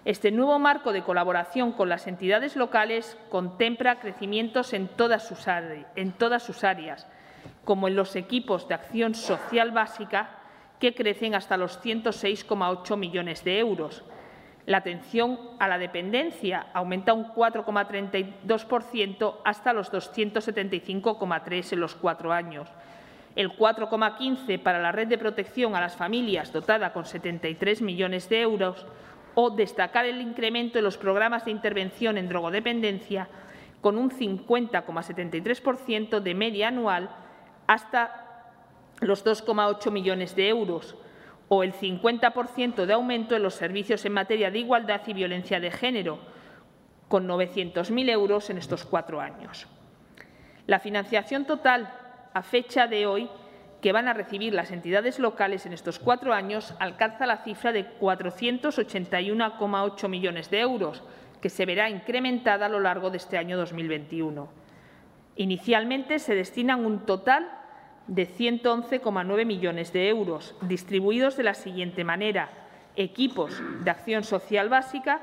[SPEAKER 1] Este nuevo marco de colaboración con las entidades locales contempla crecimientos en todas sus áreas, como en los equipos de acción social básica, que crecen hasta los 106,8 millones de euros. La atención a la dependencia aumenta un 4,32% hasta los 275,3 en los 4 años. El 4,15 para la red de protección a las familias, dotada con 73 millones de euros, o destacar el incremento en los programas de intervención en drogodependencia, con un 50,73% de media anual hasta los 2,8 millones de euros, o el 50% de aumento en los servicios en materia de igualdad y violencia de género, con 900.000 euros en estos 4 años. La financiación total a fecha de hoy que van a recibir las entidades locales en estos 4 años alcanza la cifra de 481,8 millones de euros, que se verá incrementada a lo largo de este año 2021. Inicialmente se destinan un total de 111,9 millones de euros, distribuidos de la siguiente manera: equipos de acción social básica,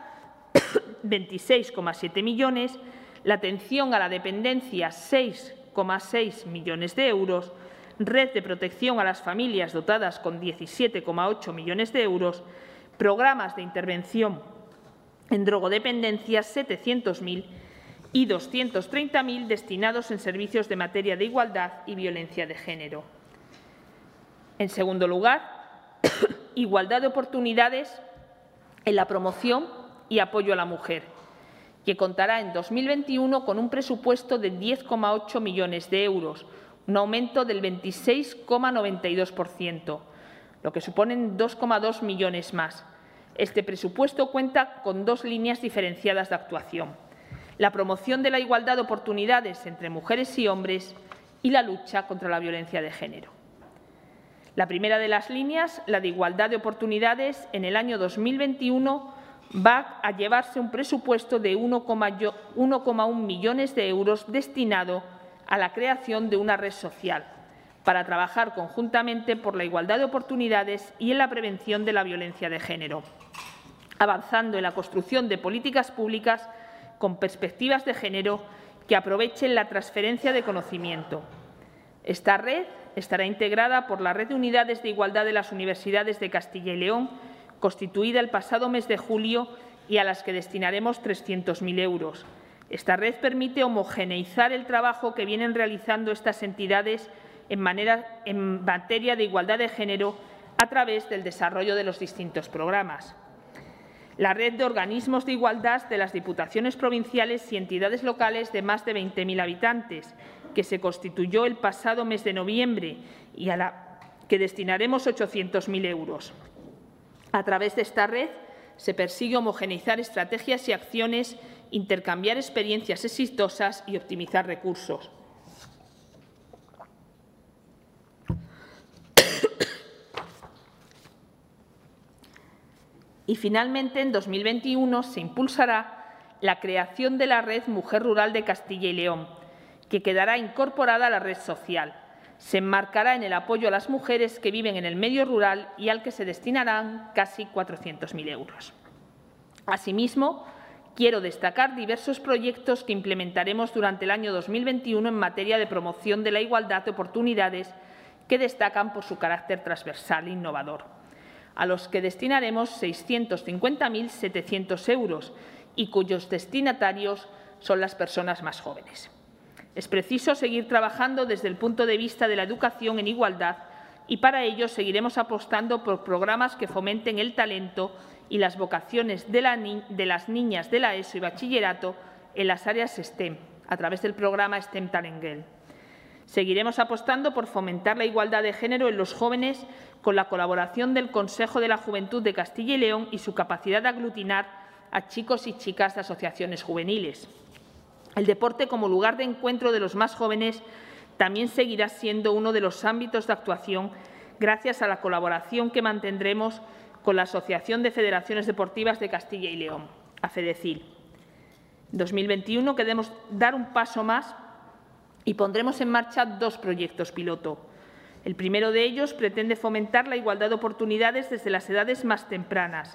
[SPEAKER 1] 26,7 millones, la atención a la dependencia, 6,6 millones de euros, red de protección a las familias dotadas con 17,8 millones de euros, programas de intervención en drogodependencia, 700.000 y 230.000 destinados en servicios de materia de igualdad y violencia de género. En segundo lugar, igualdad de oportunidades en la promoción y apoyo a la mujer, que contará en 2021 con un presupuesto de 10,8 millones de euros, un aumento del 26,92%, lo que suponen 2,2 millones más. Este presupuesto cuenta con 2 líneas diferenciadas de actuación: la promoción de la igualdad de oportunidades entre mujeres y hombres y la lucha contra la violencia de género. La primera de las líneas, la de igualdad de oportunidades, en el año 2021 va a llevarse un presupuesto de 1,1 millones de euros destinado a la creación de una red social para trabajar conjuntamente por la igualdad de oportunidades y en la prevención de la violencia de género, avanzando en la construcción de políticas públicas con perspectivas de género que aprovechen la transferencia de conocimiento. Esta red estará integrada por la Red de Unidades de Igualdad de las Universidades de Castilla y León, constituida el pasado mes de julio y a las que destinaremos 300.000 euros. Esta red permite homogeneizar el trabajo que vienen realizando estas entidades en materia de igualdad de género a través del desarrollo de los distintos programas. La red de organismos de igualdad de las diputaciones provinciales y entidades locales de más de 20.000 habitantes, que se constituyó el pasado mes de noviembre y a la que destinaremos 800.000 euros. A través de esta red se persigue homogeneizar estrategias y acciones, intercambiar experiencias exitosas y optimizar recursos. Y, finalmente, en 2021 se impulsará la creación de la Red Mujer Rural de Castilla y León, que quedará incorporada a la red social. Se enmarcará en el apoyo a las mujeres que viven en el medio rural y al que se destinarán casi 400.000 euros. Asimismo, quiero destacar diversos proyectos que implementaremos durante el año 2021 en materia de promoción de la igualdad de oportunidades, que destacan por su carácter transversal e innovador, a los que destinaremos 650.700 euros y cuyos destinatarios son las personas más jóvenes. Es preciso seguir trabajando desde el punto de vista de la educación en igualdad y para ello seguiremos apostando por programas que fomenten el talento y las vocaciones de las niñas de la ESO y bachillerato en las áreas STEM, a través del programa STEM Talent Girl. Seguiremos apostando por fomentar la igualdad de género en los jóvenes con la colaboración del Consejo de la Juventud de Castilla y León y su capacidad de aglutinar a chicos y chicas de asociaciones juveniles. El deporte, como lugar de encuentro de los más jóvenes, también seguirá siendo uno de los ámbitos de actuación gracias a la colaboración que mantendremos con la Asociación de Federaciones Deportivas de Castilla y León, AFEDECIL. En 2021 queremos dar un paso más y pondremos en marcha 2 proyectos piloto. El primero de ellos pretende fomentar la igualdad de oportunidades desde las edades más tempranas.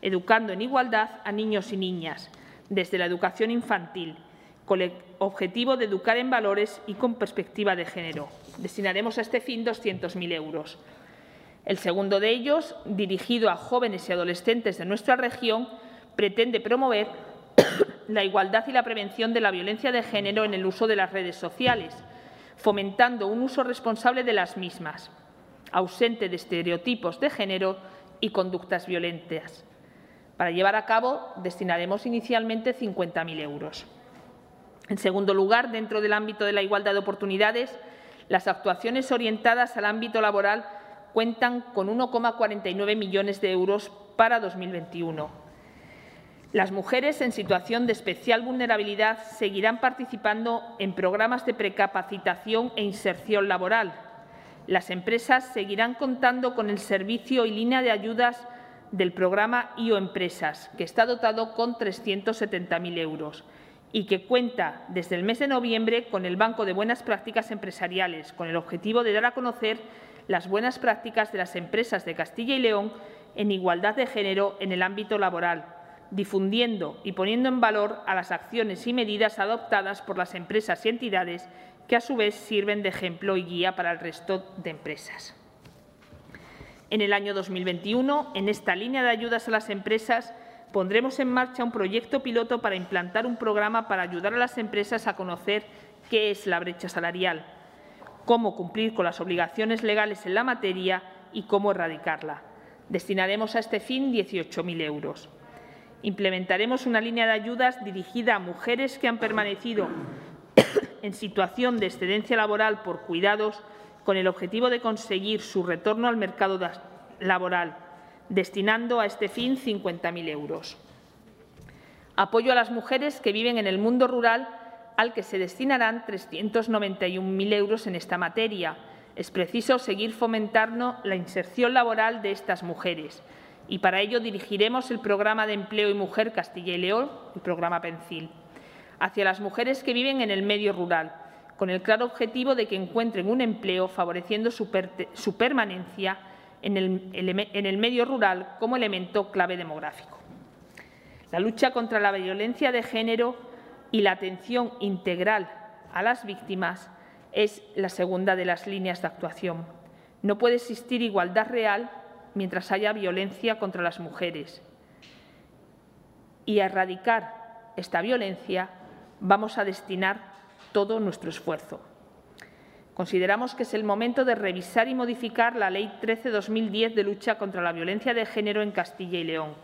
[SPEAKER 1] educando en igualdad a niños y niñas, desde la educación infantil, con el objetivo de educar en valores y con perspectiva de género. Destinaremos a este fin 200.000 euros. El segundo de ellos, dirigido a jóvenes y adolescentes de nuestra región, pretende promover la igualdad y la prevención de la violencia de género en el uso de las redes sociales, fomentando un uso responsable de las mismas, ausente de estereotipos de género y conductas violentas. Para llevar a cabo, destinaremos inicialmente 50.000 euros. En segundo lugar, dentro del ámbito de la igualdad de oportunidades, las actuaciones orientadas al ámbito laboral cuentan con 1,49 millones de euros para 2021. Las mujeres en situación de especial vulnerabilidad seguirán participando en programas de precapacitación e inserción laboral. Las empresas seguirán contando con el servicio y línea de ayudas del programa IO Empresas, que está dotado con 370.000 euros y que cuenta desde el mes de noviembre con el Banco de Buenas Prácticas Empresariales, con el objetivo de dar a conocer las buenas prácticas de las empresas de Castilla y León en igualdad de género en el ámbito laboral, difundiendo y poniendo en valor a las acciones y medidas adoptadas por las empresas y entidades que, a su vez, sirven de ejemplo y guía para el resto de empresas. En el año 2021, en esta línea de ayudas a las empresas, pondremos en marcha un proyecto piloto para implantar un programa para ayudar a las empresas a conocer qué es la brecha salarial, cómo cumplir con las obligaciones legales en la materia y cómo erradicarla. Destinaremos a este fin 18.000 euros. Implementaremos una línea de ayudas dirigida a mujeres que han permanecido en situación de excedencia laboral por cuidados, con el objetivo de conseguir su retorno al mercado laboral, destinando a este fin 50.000 euros. Apoyo a las mujeres que viven en el mundo rural, al que se destinarán 391.000 euros en esta materia. Es preciso seguir fomentando la inserción laboral de estas mujeres y para ello dirigiremos el Programa de Empleo y Mujer Castilla y León, el programa PENCIL, hacia las mujeres que viven en el medio rural, con el claro objetivo de que encuentren un empleo, favoreciendo su permanencia en el medio rural como elemento clave demográfico. La lucha contra la violencia de género y la atención integral a las víctimas es la segunda de las líneas de actuación. No puede existir igualdad real mientras haya violencia contra las mujeres. Y a erradicar esta violencia vamos a destinar todo nuestro esfuerzo. Consideramos que es el momento de revisar y modificar la Ley 13/2010 de lucha contra la violencia de género en Castilla y León.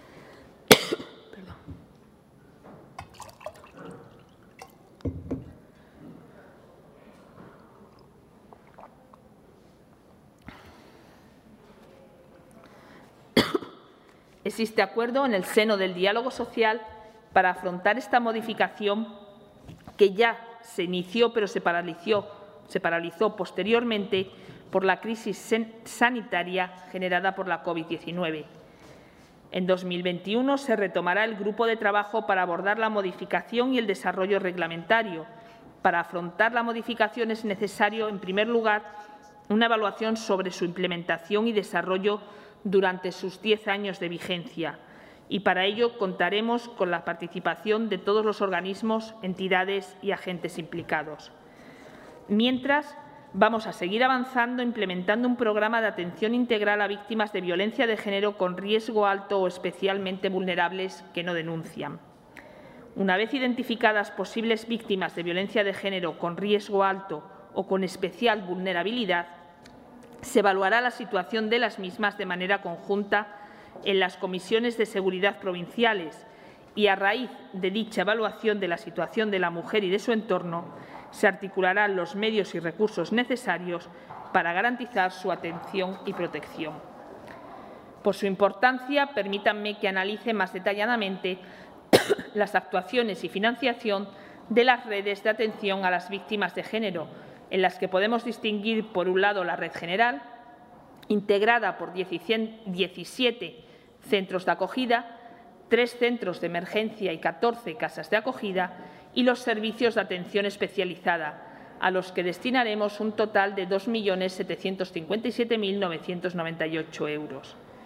[SPEAKER 1] Existe acuerdo en el seno del diálogo social para afrontar esta modificación que ya se inició, pero se paralizó posteriormente por la crisis sanitaria generada por la COVID-19. En 2021 se retomará el grupo de trabajo para abordar la modificación y el desarrollo reglamentario. Para afrontar la modificación es necesario, en primer lugar, una evaluación sobre su implementación y desarrollo durante sus 10 años de vigencia, y para ello contaremos con la participación de todos los organismos, entidades y agentes implicados. Mientras, vamos a seguir avanzando implementando un programa de atención integral a víctimas de violencia de género con riesgo alto o especialmente vulnerables que no denuncian. Una vez identificadas posibles víctimas de violencia de género con riesgo alto o con especial vulnerabilidad, se evaluará la situación de las mismas de manera conjunta en las comisiones de seguridad provinciales y, a raíz de dicha evaluación de la situación de la mujer y de su entorno, se articularán los medios y recursos necesarios para garantizar su atención y protección. Por su importancia, permítanme que analice más detalladamente las actuaciones y financiación de las redes de atención a las víctimas de género, en las que podemos distinguir, por un lado, la red general, integrada por 17 centros de acogida, 3 centros de emergencia y 14 casas de acogida, y los servicios de atención especializada, a los que destinaremos un total de 2.757.998 euros.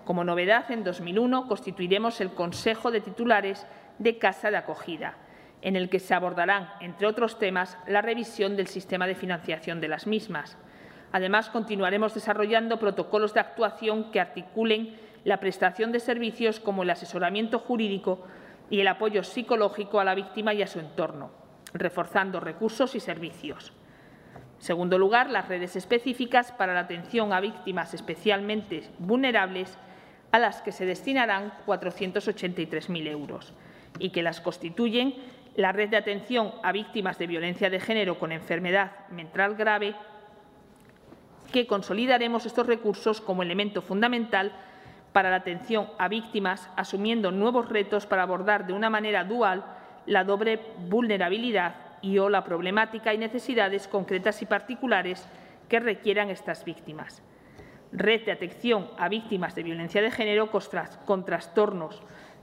[SPEAKER 1] Como novedad, en 2001 constituiremos el Consejo de Titulares de Casa de Acogida, en el que se abordarán, entre otros temas, la revisión del sistema de financiación de las mismas. Además, continuaremos desarrollando protocolos de actuación que articulen la prestación de servicios como el asesoramiento jurídico y el apoyo psicológico a la víctima y a su entorno, reforzando recursos y servicios. En segundo lugar, las redes específicas para la atención a víctimas especialmente vulnerables, a las que se destinarán 483.000 euros y que las constituyen la Red de Atención a Víctimas de Violencia de Género con Enfermedad Mental Grave, que consolidaremos estos recursos como elemento fundamental para la atención a víctimas, asumiendo nuevos retos para abordar de una manera dual la doble vulnerabilidad y/o la problemática y necesidades concretas y particulares que requieran estas víctimas. Red de atención a víctimas de violencia de género con trastornos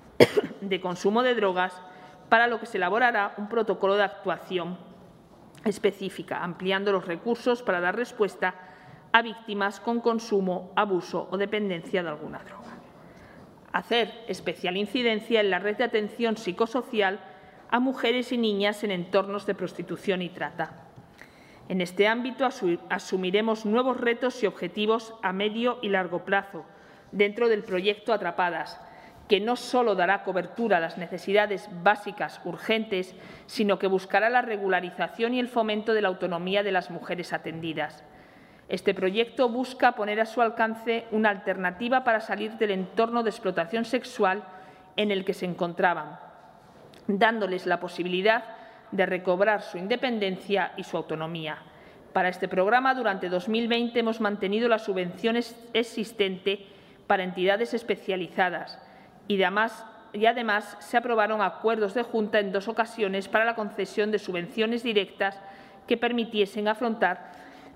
[SPEAKER 1] de consumo de drogas, para lo que se elaborará un protocolo de actuación específica, ampliando los recursos para dar respuesta a víctimas con consumo, abuso o dependencia de alguna droga. Hacer especial incidencia en la red de atención psicosocial a mujeres y niñas en entornos de prostitución y trata. En este ámbito asumiremos nuevos retos y objetivos a medio y largo plazo dentro del proyecto Atrapadas, que no solo dará cobertura a las necesidades básicas urgentes, sino que buscará la regularización y el fomento de la autonomía de las mujeres atendidas. Este proyecto busca poner a su alcance una alternativa para salir del entorno de explotación sexual en el que se encontraban, dándoles la posibilidad de recobrar su independencia y su autonomía. Para este programa, durante 2020, hemos mantenido la subvención existente para entidades especializadas y además se aprobaron acuerdos de Junta en 2 ocasiones para la concesión de subvenciones directas que permitiesen afrontar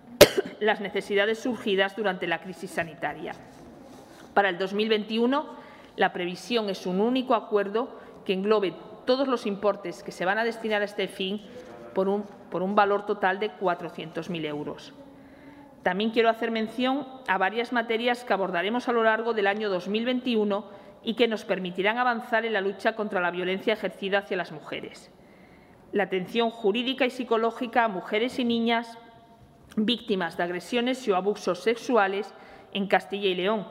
[SPEAKER 1] las necesidades surgidas durante la crisis sanitaria. Para el 2021, la previsión es un único acuerdo que englobe todos los importes que se van a destinar a este fin por un valor total de 400.000 euros. También quiero hacer mención a varias materias que abordaremos a lo largo del año 2021 y que nos permitirán avanzar en la lucha contra la violencia ejercida hacia las mujeres. La atención jurídica y psicológica a mujeres y niñas víctimas de agresiones o abusos sexuales en Castilla y León,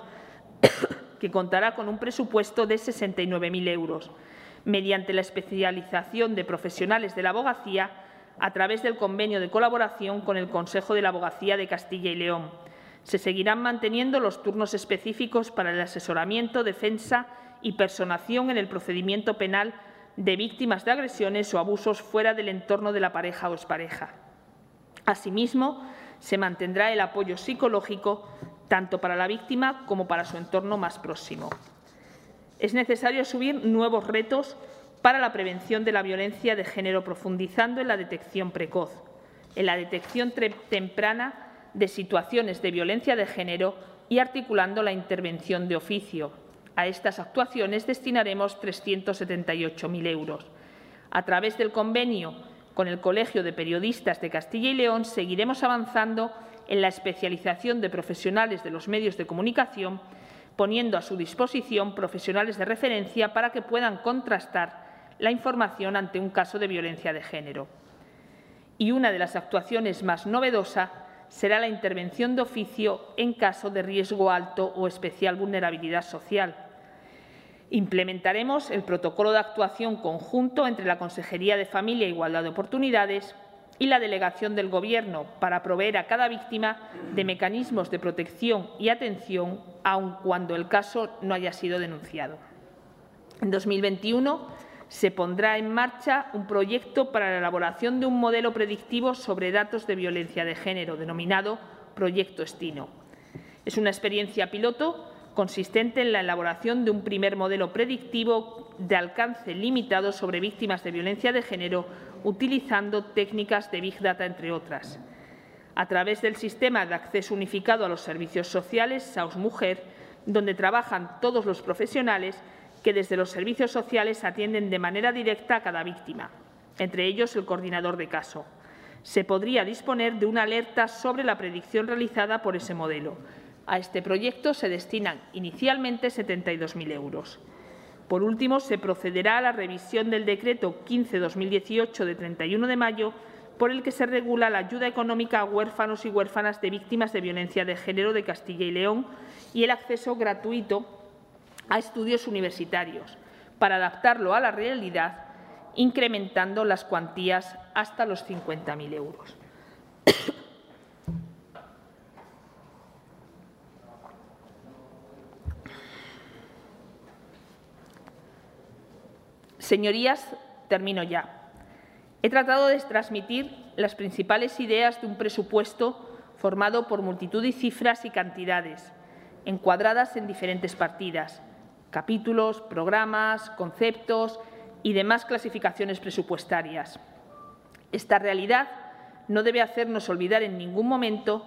[SPEAKER 1] que contará con un presupuesto de 69.000 euros, mediante la especialización de profesionales de la abogacía a través del convenio de colaboración con el Consejo de la Abogacía de Castilla y León. Se seguirán manteniendo los turnos específicos para el asesoramiento, defensa y personación en el procedimiento penal de víctimas de agresiones o abusos fuera del entorno de la pareja o expareja. Asimismo, se mantendrá el apoyo psicológico tanto para la víctima como para su entorno más próximo. Es necesario asumir nuevos retos para la prevención de la violencia de género, profundizando en la detección precoz, en la detección temprana de situaciones de violencia de género y articulando la intervención de oficio. A estas actuaciones destinaremos 378.000 euros. A través del convenio con el Colegio de Periodistas de Castilla y León seguiremos avanzando en la especialización de profesionales de los medios de comunicación, poniendo a su disposición profesionales de referencia para que puedan contrastar la información ante un caso de violencia de género. Y una de las actuaciones más novedosas será la intervención de oficio en caso de riesgo alto o especial vulnerabilidad social. Implementaremos el protocolo de actuación conjunto entre la Consejería de Familia e Igualdad de Oportunidades y la Delegación del Gobierno para proveer a cada víctima de mecanismos de protección y atención, aun cuando el caso no haya sido denunciado. En 2021 se pondrá en marcha un proyecto para la elaboración de un modelo predictivo sobre datos de violencia de género, denominado Proyecto Estino. Es una experiencia piloto consistente en la elaboración de un primer modelo predictivo de alcance limitado sobre víctimas de violencia de género, utilizando técnicas de Big Data, entre otras. A través del Sistema de Acceso Unificado a los Servicios Sociales, SAUS Mujer, donde trabajan todos los profesionales que desde los servicios sociales atienden de manera directa a cada víctima, entre ellos el coordinador de caso. Se podría disponer de una alerta sobre la predicción realizada por ese modelo, A este proyecto se destinan inicialmente 72.000 euros. Por último, se procederá a la revisión del Decreto 15/2018 de 31 de mayo, por el que se regula la ayuda económica a huérfanos y huérfanas de víctimas de violencia de género de Castilla y León y el acceso gratuito a estudios universitarios, para adaptarlo a la realidad, incrementando las cuantías hasta los 50.000 euros. Señorías, termino ya. He tratado de transmitir las principales ideas de un presupuesto formado por multitud de cifras y cantidades, encuadradas en diferentes partidas, capítulos, programas, conceptos y demás clasificaciones presupuestarias. Esta realidad no debe hacernos olvidar en ningún momento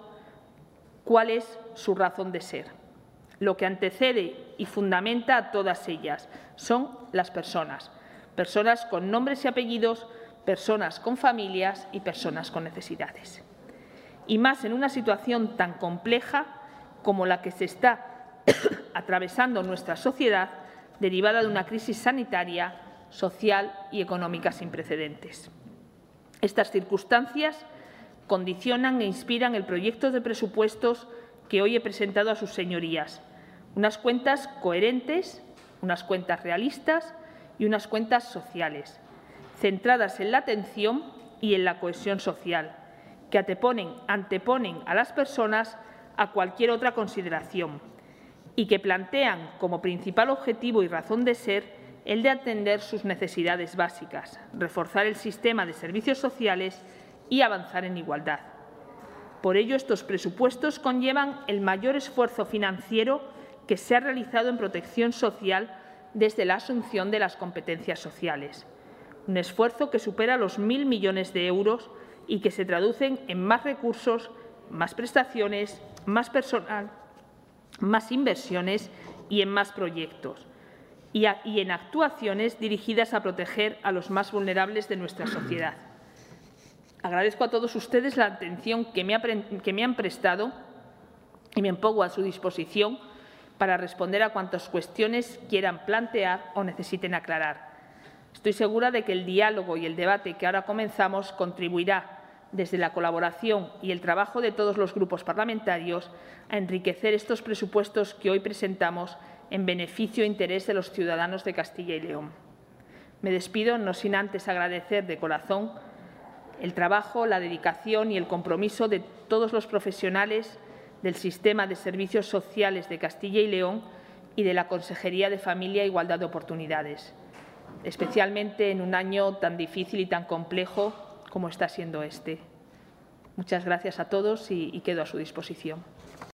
[SPEAKER 1] cuál es su razón de ser. Lo que antecede y fundamenta a todas ellas son las personas, personas con nombres y apellidos, personas con familias y personas con necesidades. Y más en una situación tan compleja como la que se está atravesando nuestra sociedad, derivada de una crisis sanitaria, social y económica sin precedentes. Estas circunstancias condicionan e inspiran el proyecto de presupuestos que hoy he presentado a sus señorías. Unas cuentas coherentes, unas cuentas realistas y unas cuentas sociales, centradas en la atención y en la cohesión social, que anteponen a las personas a cualquier otra consideración y que plantean como principal objetivo y razón de ser el de atender sus necesidades básicas, reforzar el sistema de servicios sociales y avanzar en igualdad. Por ello, estos presupuestos conllevan el mayor esfuerzo financiero que se ha realizado en protección social desde la asunción de las competencias sociales. Un esfuerzo que supera los 1.000 millones de euros y que se traducen en más recursos, más prestaciones, más personal, más inversiones y en más proyectos, y en actuaciones dirigidas a proteger a los más vulnerables de nuestra sociedad. Agradezco a todos ustedes la atención que me han prestado y me pongo a su disposición para responder a cuantas cuestiones quieran plantear o necesiten aclarar. Estoy segura de que el diálogo y el debate que ahora comenzamos contribuirá, desde la colaboración y el trabajo de todos los grupos parlamentarios, a enriquecer estos presupuestos que hoy presentamos en beneficio e interés de los ciudadanos de Castilla y León. Me despido, no sin antes agradecer de corazón el trabajo, la dedicación y el compromiso de todos los profesionales del Sistema de Servicios Sociales de Castilla y León y de la Consejería de Familia e Igualdad de Oportunidades, especialmente en un año tan difícil y tan complejo como está siendo este. Muchas gracias a todos y quedo a su disposición.